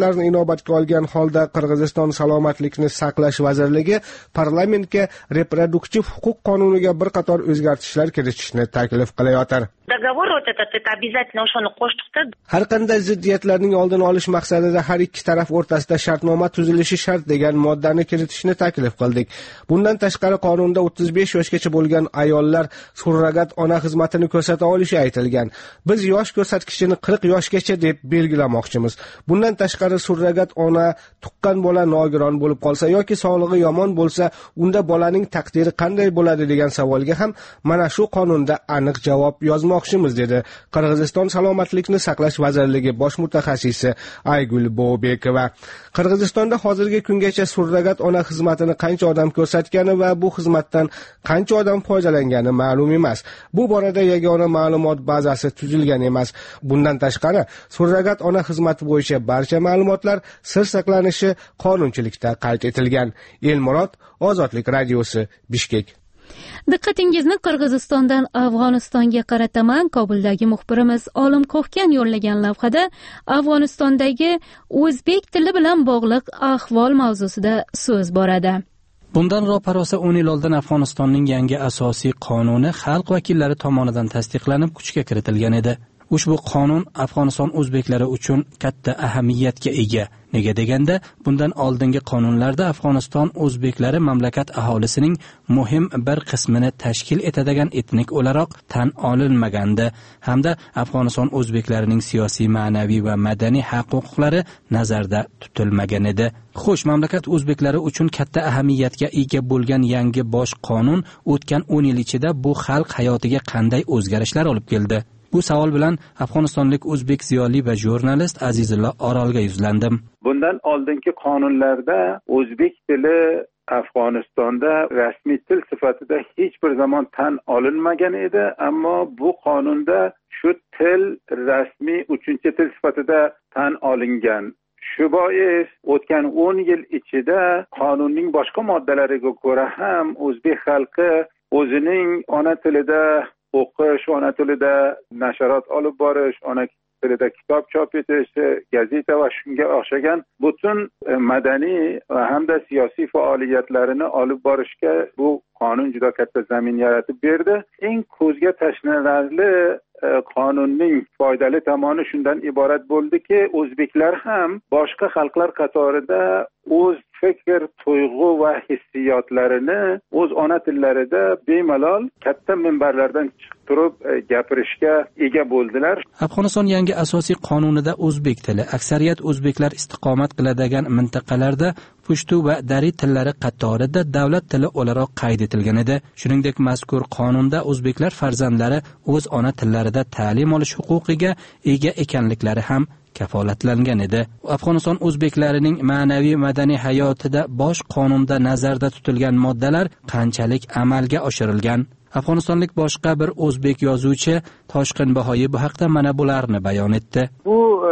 masalalarni inobatga olgan holda Qirg'iziston Salomatlikni saqlash vazirligi parlamentga reproduktiv huquq qonuniga bir qator o'zgartishlar kiritishni taklif qilayotir. Договор вот этот, это обязательно o'shani qo'shdiqda. Har qanday ziddiyatlarning oldini olish maqsadida har ikki taraf o'rtasida shartnoma tuzilishi shart degan moddani kiritishni taklif qildik. Bundan tashqari qonunda 35 yoshgacha bo'lgan ayollar surrogat ona xizmatini ko'rsata olishi aytilgan. Biz yosh ko'rsatkichini 40 yoshgacha deb belgilamoqchimiz. Bundan tashqari surrogat ona tuqqan bola nogiron bo'lib qolsa yoki sog'lig'i yomon bo'lsa, unda bolaning taqdiri qanday bo'ladi degan savolga ham mana shu qonunda aniq javob yozmoqchimiz dedi Qirg'iziston Salomatlikni saqlash vazirligi bosh mutaxassisi Aygul Bobekova. Qirg'izistonda hozirgi kungacha surrogat ona xizmatini qancha odam ko'rsatgani va bu xizmatdan qancha odam foydalangani ma'lum emas. Bu borada yagona ma'lumot bazasi tuzilgan emas. Bundan tashqari, surrogat ona xizmati bo'yicha barcha ma'lumotlar sir saqlanishi qonunchilikda qayd etilgan. Elmurod, Ozodlik radiosi, Bishkek. Diqqatingizni Qirg'izistondan Afg'onistonga qarataman. Kobuldagi muxbirimiz Olim Ko'hkan yo'llagan lavhada Afg'onistondagi o'zbek tili bilan bog'liq ahvol mavzusida so'z boradi. Bundan ro'parosa 10 yil oldin Afg'onistonning yangi asosiy qonuni xalq vakillari tomonidan tasdiqlanib kuchga kiritilgan edi. Ushbu qonun Afg'oniston o'zbeklari uchun katta ahamiyatga ega. Nega deganda, bundan oldingi qonunlarda Afg'oniston o'zbeklari mamlakat aholisining muhim bir qismini tashkil etadigan etnik o'laroq tan olinmagandi hamda Afg'oniston o'zbeklarining siyosiy, ma'naviy va madaniy haq-huquqlari nazarda tutilmagan edi. Xo'sh, mamlakat o'zbeklari uchun katta ahamiyatga ega bo'lgan yangi bosh qonun o'tgan 10 yil ichida bu xalq hayotiga qanday o'zgarishlar olib keldi? Bu savol bilan afg'onistonlik o'zbek ziyoli va jurnalist Azizullo Orolga yuzlandim. Bundan oldingi qonunlarda o'zbek tili Afg'onistonda rasmiy til sifatida hech bir zaman tan olinmagan edi, ammo bu qonunda shu til rasmiy 3-til sifatida tan olingan. Shu bois o'tgan 10 yil ichida qonunning boshqa moddalariga ko'ra ham o'zbek xalqi o'zining ona tilida o'qish, ona tilida nasharat olib borish, ona tilida kitob chop etish, gazeta va shunga o'xshagan butun madaniy va hamda siyosiy faoliyatlarini olib borishga bu qonun juda katta zamin yaratib berdi. Eng ko'zga tashlanarli qonunning foydali tomoni shundan iborat bo'ldiki, o'zbeklar ham boshqa xalqlar qatorida o'z fikr, tuyg'u va hissiyotlarini o'z ona tillarida bemalol katta minbarlardan chiqib turib gapirishga ega bo'ldilar. Afg'oniston yangi asosiy qonunida o'zbek tili, aksariyat o'zbeklar istiqomat qiladigan mintaqalarda pushtu va dari tillari qatorida davlat tili o'laroq qayd etilgan edi. Shuningdek, mazkur qonunda o'zbeklar farzandlari o'z ona tillarida ta'lim olish huquqiga ega ekanliklari ham kafolatlangan edi. Afg'oniston o'zbeklarining ma'naviy madaniy hayotida bosh qonunda nazarda tutilgan moddalar qanchalik amalga oshirilgan? Afg'onistonlik boshqa bir o'zbek yozuvchi Toshqin Bahoyi bu haqda mana bularni bayon etdi. Bu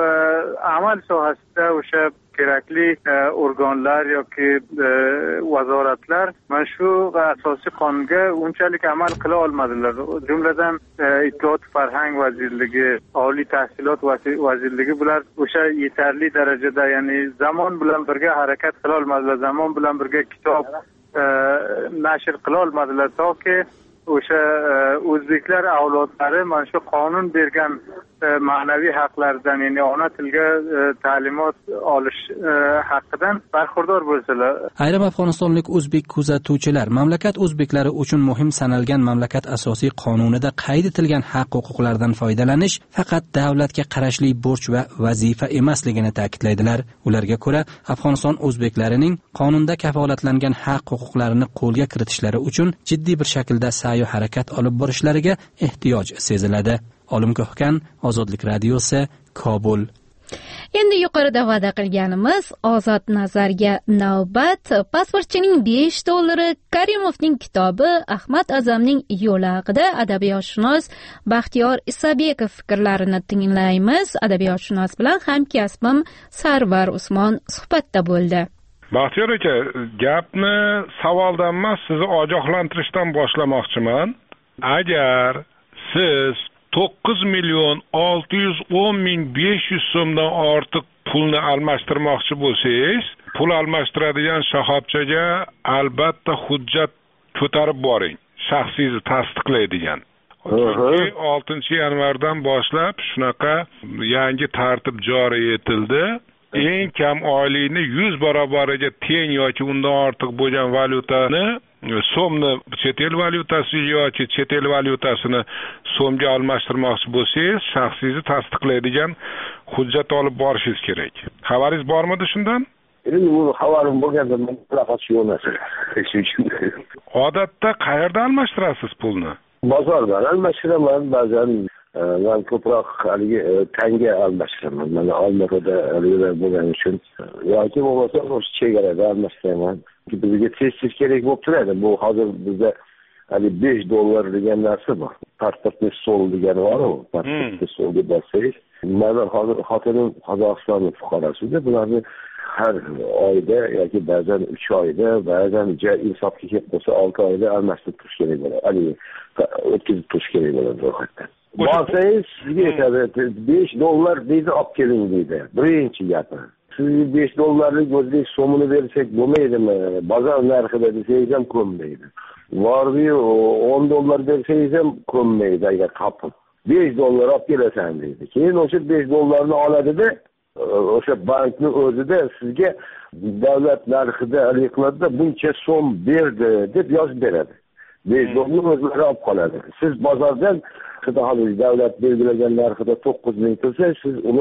amal sohasida o'sha kerakli organlar yoki vazoratlar mana shu asosiy qonunga unchalik amal qila olmadilar. Jumladan Ittifoq Farhang vazirligi, oliy tahsilot vazirligi bular o'sha yetarli darajada, ya'ni zamon bilan birga harakat qila olmadilar, zamon bilan birga kitob nashr qila olmadilar toki o'sha o'zbeklar avlodlari mana shu qonun bergan ma'naviy haqlardan, ya'ni ona tilga ta'limot olish haqidan barxurdor bo'lsalar. Ayrim afg'onistonlik o'zbek kuzatuvchilar mamlakat o'zbeklari uchun muhim sanalgan mamlakat asosiy qonunida qayd etilgan haq-huquqlardan foydalanish faqat davlatga qarashli burch va vazifa emasligini ta'kidlaydilar. Ularga ko'ra, Afg'oniston o'zbeklarining qonunda kafolatlangan haq-huquqlarini qo'lga kiritishlari uchun jiddiy bir shaklda sa'y va harakat olib borishlariga ehtiyoj seziladi. Olim Ko'hkan, Ozodlik radiosi, Kobul. Endi yuqorida va'da qilganimiz Ozod nazarga navbat. Pasportchining $5, Karimovning kitobi, Ahmad Azamning yo'li haqida adabiyotshunos Baxtiyor Isabekov fikrlarini tinglaymiz. Adabiyotshunos bilan hamkasbim Sarvar Usmon suhbatda bo'ldi. Baxtiyor aka, gapni savoldan emas, sizni ogohlantirishdan boshlamoqchiman. Agar siz 9.610.500 so'mdan ortiq pulni almashtirmoqchi bo'lsangiz, pul almashtiradigan shoxobchaga albatta hujjat ko'tarib boring, shaxsingizni tasdiqlaydigan. Chunki 6-yanvardan boshlab shunaqa yangi tartib joriy etildi. Eng kam oylikni 100 barobariga teng yoki undan ortiq bo'lgan valyutani, so'mni chet el valyutasi yoki chet el valyutasini so'mga almashtirmoqchi bo'lsangiz, shaxsingizni tasdiqlaydigan hujjat olib borishingiz kerak. Xabaringiz bormidi shundan? Bu xabarim bo'lganda men faqat shu narsa. Odatda qayerda almashtirasiz pulni? Bozordan almashtiraman, ba'zan men ko'proq haligi tanga almashtiraman. Mana Olmaotada haligilar bo'lgani uchun yoki bo'lmasa o'sha chegarada almashtiraman. Bizga tez kerak bo'lib turadi. Bu hozir bizda hali $5 degan narsa bor. Pasportni sol degani bor-ku. Pasportni solga borsangiz, mana hozir xotinim Qozog'iston fuqarosida bularni har oyda yoki ba'zan 3 oyda, ba'zan insofga kelib qolsa 6 oyda almashtirib turish kerak bo'ladi. Hali o'tkazib turish kerak bo'ladi ro'yxatdan. Borsangiz sizga aytadi $5 deydi, olib keling deydi. Birinchi gapi. Sizga $5lik o'zbek so'mini bersak bo'lmaydimi? Bozor narxida desangiz ham ko'nmaydi. Bordi-yu $10 bersangiz ham ko'nmaydi agar topib. $5 olib kelasan deydi. Keyin o'sha $5 oladi-da, o'sha bankning o'zida sizga davlat narxida aniqladi, buncha so'm berdi deb yozib beradi. $5 o'zlari olib qoladi. Siz bozordan hozir davlat belgilagan narxida 9,000 tursa, siz uni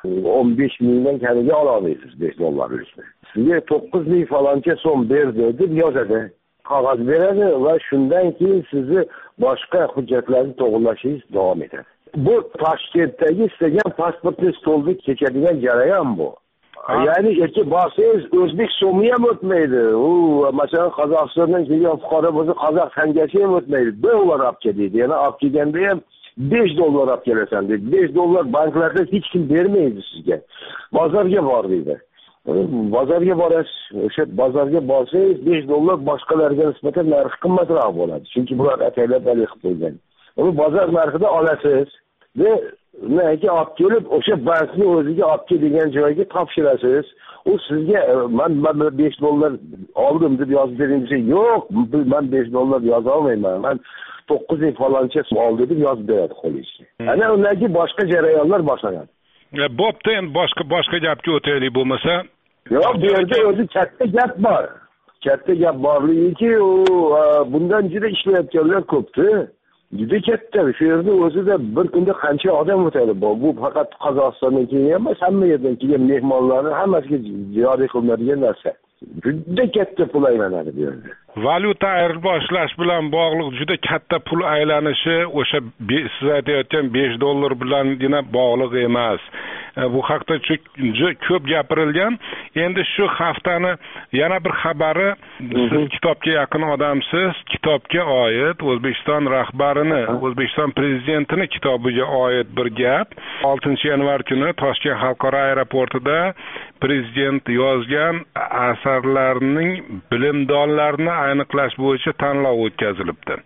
15,000 dan kamiga ola olmaysiz $5'likni. Sizga 9,000 faloncha so'm berdi deb yozadi. Qog'oz beradi va shundan keyin sizni boshqa hujjatlarni to'g'irlashingiz davom etadi. Bu Toshkentdagi istagan pasportni stolda kechadigan jarayon bu. Ya'ni erki borsangiz o'zbek so'mi ham o'tmaydi. U masalan Qozog'istondan kelgan fuqaro bo'lsa, qozoq tangachi ham o'tmaydi. $1 olib kel deydi. Yana olib kelganda ham $5 olib kelasan deydi. $5 banklarda hech kim bermaydi sizga. Bozorga bor deydi. Bozorga borasiz, o'sha bozorga borsangiz $5 boshqalarga nisbatan narxi qimmatroq bo'ladi. Chunki bular ataylab bali qilib qo'ygan. Uni bozor narxida olasiz va nega olib kelib o'sha bankni o'ziga olib kelgan joyga topshirasiz. U sizga men $5 oldim deb yozib bering desa, yo'q, men $5 yoza olmayman. Men 9,000 faloncha oldim deb yozib beradi qo'lingizga. Ana undan boshqa jarayonlar boshlanadi. Bo'pti, endi boshqa gapga o'taylik bo'lmasa. Yo'q, bu yerda o'zi katta gap bor. Katta gap borligi, u bundan juda ishlayotganlar ko'pdi. Juda katta. Shu yerda o'zida bir kunda qancha odam o'tadi. Bu faqat Qozog'istondan kelgan emas, hamma yerdan kelgan mehmonlarni hammasiga joriy qilinadigan narsa. Juda katta pul aylanadi bu yerda. Valyuta ayirboshlash bilan bog'liq juda katta pul aylanishi o'sha siz aytayotgan $5 bilangina bog'liq emas. Bu haqda ko'p gapirilgan. Endi shu haftani yana bir xabari, siz kitobga yaqin odamsiz. Kitobga oid O'zbekiston rahbarini, O'zbekiston prezidentini kitobiga oid bir gap. 6-yanvar kuni Toshkent xalqaro aeroportida prezident yozgan asarlarning bilimdonlarini aniqlash bo'yicha tanlov o'tkazilibdi.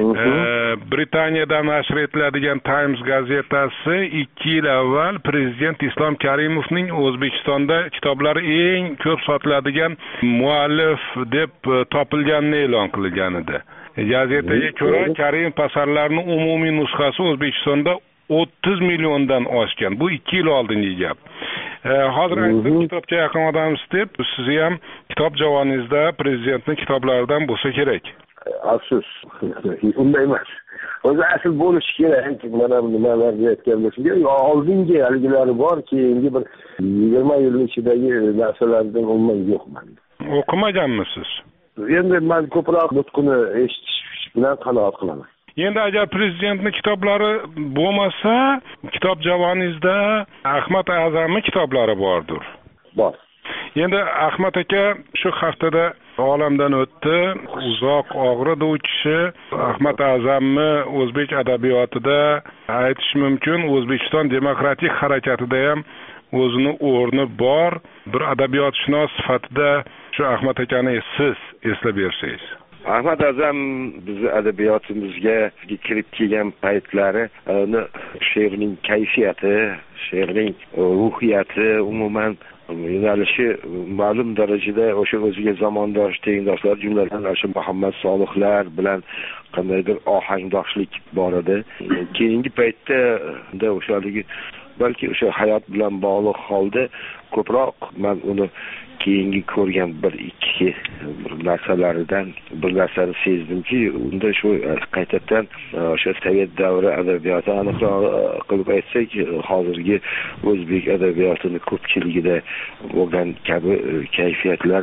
Britaniyada nashr etiladigan Times gazetasi 2 yil avval prezident Islom Karimovning O'zbekistonda kitoblari eng ko'p sotiladigan muallif deb topilganini e'lon qilgan edi. Gazetaga ko'ra, Karimov asarlarining umumiy nusxasi O'zbekistonda 30 milliondan oshgan. Bu 2 yil oldingi gap. Hozir aytdim, kitobga yaqin odamsiz deb, siz ham kitob javoningizda prezidentning kitoblaridan bo'lsa kerak. Afsus. Unday emas. O'zi asl bo'lishi kerak. Mana nimalarga aytgan bo'lsa, oldingi haligilari bor, keyingi bir 20 yil ichidagi narsalardan umuman yo'q menda. O'qimaganmisiz? Endi men ko'proq nutqini eshitish bilan qanoat qilaman. Endi agar prezidentning kitoblari bo'lmasa, kitob javoningizda Ahmad A'zamning kitoblari bordir. Bor. Endi Ahmad aka shu haftada olamdan o'tdi. Uzoq og'ridi u kishi. Ahmad A'zamni o'zbek adabiyotida aytish mumkin, O'zbekiston demokratik harakatida ham o'zini o'rni bor. Bir adabiyotshunos sifatida shu Ahmad akani siz eslab bersangiz. Ahmad Azam bizni adabiyotimizga kirib kelgan paytlari she'rning kayfiyati, she'rning ruhiyati, umuman yo'nalishi ma'lum darajada o'sha o'ziga zamondosh tengdoshlar, jumladan o'sha Muhammad Solihlar bilan qandaydir ohangdoshlik bor edi. Keyingi paytda o'shaligi balki o'sha hayot bilan bog'liq holda ko'proq men uni keyingi ko'rgan bir narsalaridan bir narsani sezdimki, unda shu qaytadan o'sha sovet davri adabiyoti, aniqroq qilib aytsak, hozirgi o'zbek adabiyotini ko'pchiligida bo'lgan kabi kayfiyatlar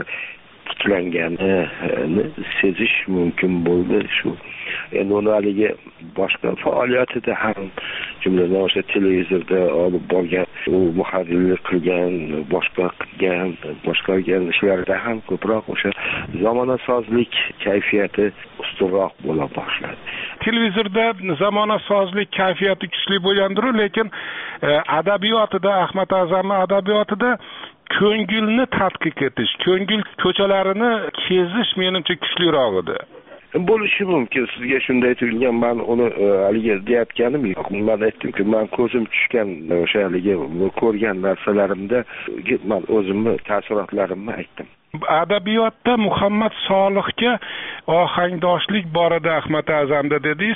tiklanganini sezish mumkin bo'ldi. Shu endi uni haligi boshqa faoliyatida ham, jumladan o'sha televizorda olib borgan, u muharrirlik qilgan, boshqargan ishlarida ham ko'proq o'sha zamonasozlik kayfiyati ustunroq bo'la boshladi. Televizorda zamonasozlik kayfiyati kuchli bo'lgandir, lekin adabiyotida, Ahmad Azamning adabiyotida ko'ngilni tadqiq etish, ko'ngil ko'chalarini kezish menimcha kuchliroq edi. Bo'lishi mumkin. Sizga shunday tuyulgan, men uni haligi deyotganim yo'q. Men aytdimki, men ko'zim tushgan o'sha haligi ko'rgan narsalarimda men o'zimni taassurotlarimni aytdim. Adabiyotda Muhammad Solihga ohangdoshlik bor edi Ahmad Azamda dedingiz.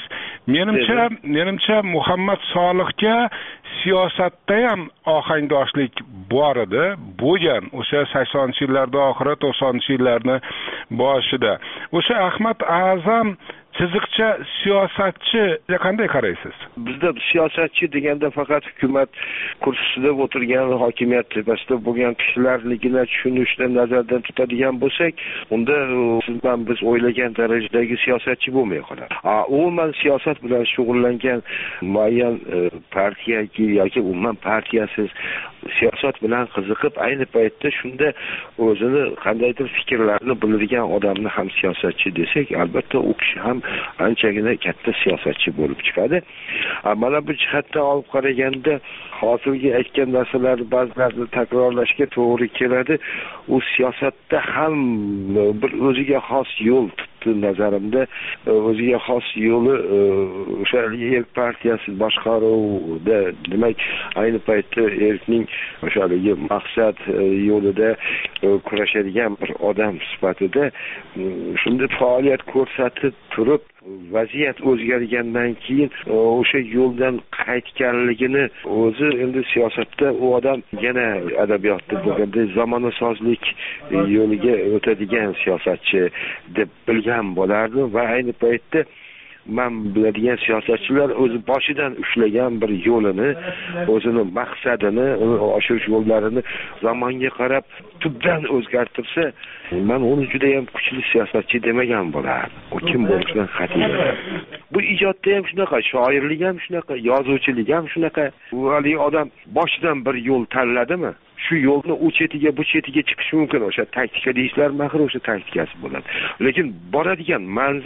Menimcha Muhammad Solihga siyosatda ham ohangdoshlik bor edi. Bo'lgan o'sha 80-yillarda oxiri, 90-yillarning boshida. O'sha Ahmad Azam chiziqcha siyosatchiga qanday qaraysiz? Bizda siyosatchi deganda faqat hukumat kursisida o'tirgan, hokimiyat tepasida bo'lgan kishilarligini tushunishdan nazardan tutadigan bo'lsak, unda biz o'ylagan darajadagi siyosatchi bo'lmay qoladi. Umuman siyosat bilan shug'ullangan muayyan partiyaga yoki umuman partiyasiz siyosat bilan qiziqib, ayni paytda shunda o'zini qandaydir fikrlarni bildirgan odamni ham siyosatchi desak, albatta u kishi ham anchagina katta siyosatchi bo'lib chiqadi. Mana bu jihatdan olib qaraganda hozirgi aytgan narsalarni ba'zilarini takrorlashga to'g'ri keladi. U siyosatda ham bir o'ziga xos yo'l tutdi nazarimda. O'ziga xos yo'li o'sha Erk partiyasi boshqaruvida, demak, ayni paytda Erkning o'shaligi maqsad yo'lida kurashadigan bir odam sifatida shunda faoliyat ko'rsatib turib, vaziyat o'zgargandan keyin o'sha yo'ldan qaytganligini o'zi endi siyosatda u odam yana adabiyotda bo'lganda zamonasozlik yo'liga o'tadigan siyosatchi deb bilgan bo'lardi va ayni paytda men biladigan siyosatchilar o'zi boshidan ushlagan bir yo'lini, o'zini maqsadini, oshirish yo'llarini zamonga qarab tubdan o'zgartirsa, men uni juda ham kuchli siyosatchi demagan bo'lardim. U kim bo'lishidan qat'iy. Bu ijodda ham shunaqa, shoirlik ham shunaqa, yozuvchilik ham shunaqa. U haligi odam boshidan bir yo'l tanladimi, shu yo'lni u chetiga bu chetiga chiqish mumkin. O'sha taktika deyishlar mahir o'sha taktikasi bo'ladi. Lekin boradigan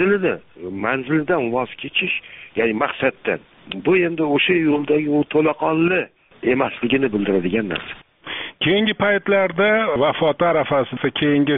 manzilidan voz kechish, ya'ni maqsaddan, bu endi o'sha yo'ldagi u to'laqonli emasligini bildiradigan narsa. Keyingi paytlarda vafoti arafasida keyingi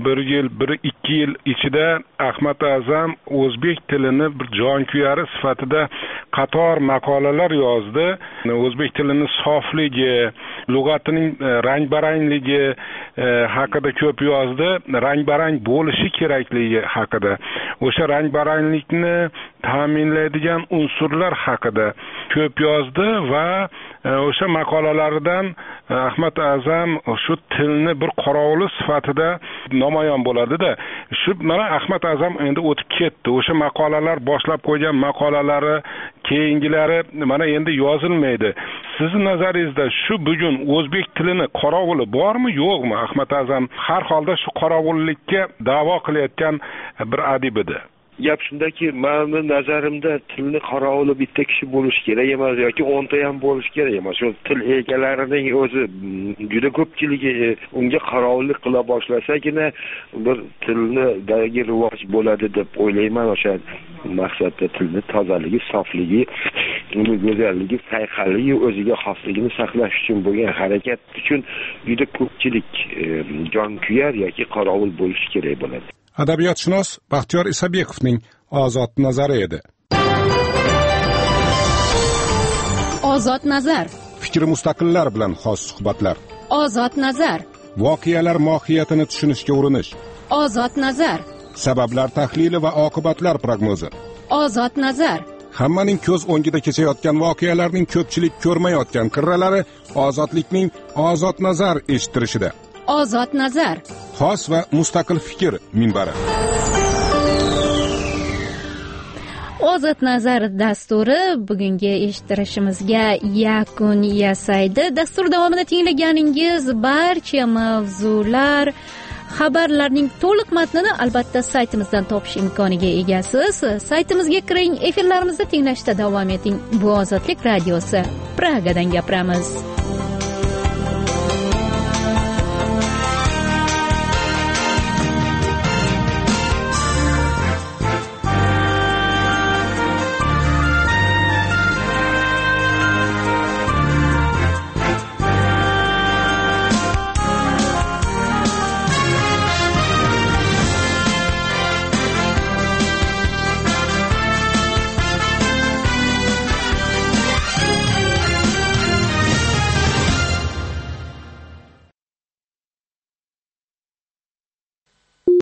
1-2 yil ichida Ahmad Azam o'zbek tilini bir jonkuyari sifatida qator maqolalar yozdi. O'zbek tilining sofligi, lug'atining rang-barangligi haqida ko'p yozdi. Rang-barang bo'lishi kerakligi haqida. O'sha rang-baranglikni ta'minlaydigan unsurlar haqida ko'p yozdi va o'sha maqolalaridan Ahmad Azam shu tilni bir qorovuli sifatida namoyon bo'ladi-da. Shu mana Ahmad Azam endi o'tib ketdi. O'sha maqolalar boshlab qo'ygan maqolalari keyingilari mana endi yozilmaydi. Sizning nazaringizda shu bugun o'zbek tilini qorovuli bormi, yo'qmi? Ahmad Azam har holda shu qorovullikka da'vo qilayotgan bir adib edi. Gap shundaki, meni nazarimda tilni qorovuli bitta kishi bo'lishi kerak emas yoki 10 ta ham bo'lishi kerak emas. Shu til egalarining o'zi juda ko'pchiligi unga qorovullik qila boshlasagina bir tilnidagi rivoj bo'ladi deb o'ylayman. O'sha maqsadda tilni tozaligi, sofligi, uni go'zalligi, sayqalligi, o'ziga xosligini saqlash uchun bo'lgan harakat uchun juda ko'pchilik jonkuyar yoki qorovul bo'lishi kerak bo'ladi. Adabiyotshunos Baxtiyor Isabekovning ozod nazari edi. Ozod nazar. Fikri mustaqillar bilan xos suhbatlar. Ozod nazar. Voqealar mohiyatini tushunishga urinish. Ozod nazar. Sabablar tahlili va oqibatlar prognozi. Ozod nazar. Hammaning ko'z o'ngida kechayotgan voqealarning ko'pchilik ko'rmayotgan qirralari ozodlikning ozod nazar eshittirishida. Ozod nazar. Xos va mustaqil fikr minbari. Ozod nazar dasturi bugungi eshittirishimizga yakun yasaydi. Dastur davomida tinglaganingiz barcha mavzular, xabarlarning to'liq matnini albatta saytimizdan topish imkoniga egasiz. Saytimizga kiring, efirlarimizda tinglashda davom eting. Bu Ozodlik radiosi. Pragadan gapiramiz.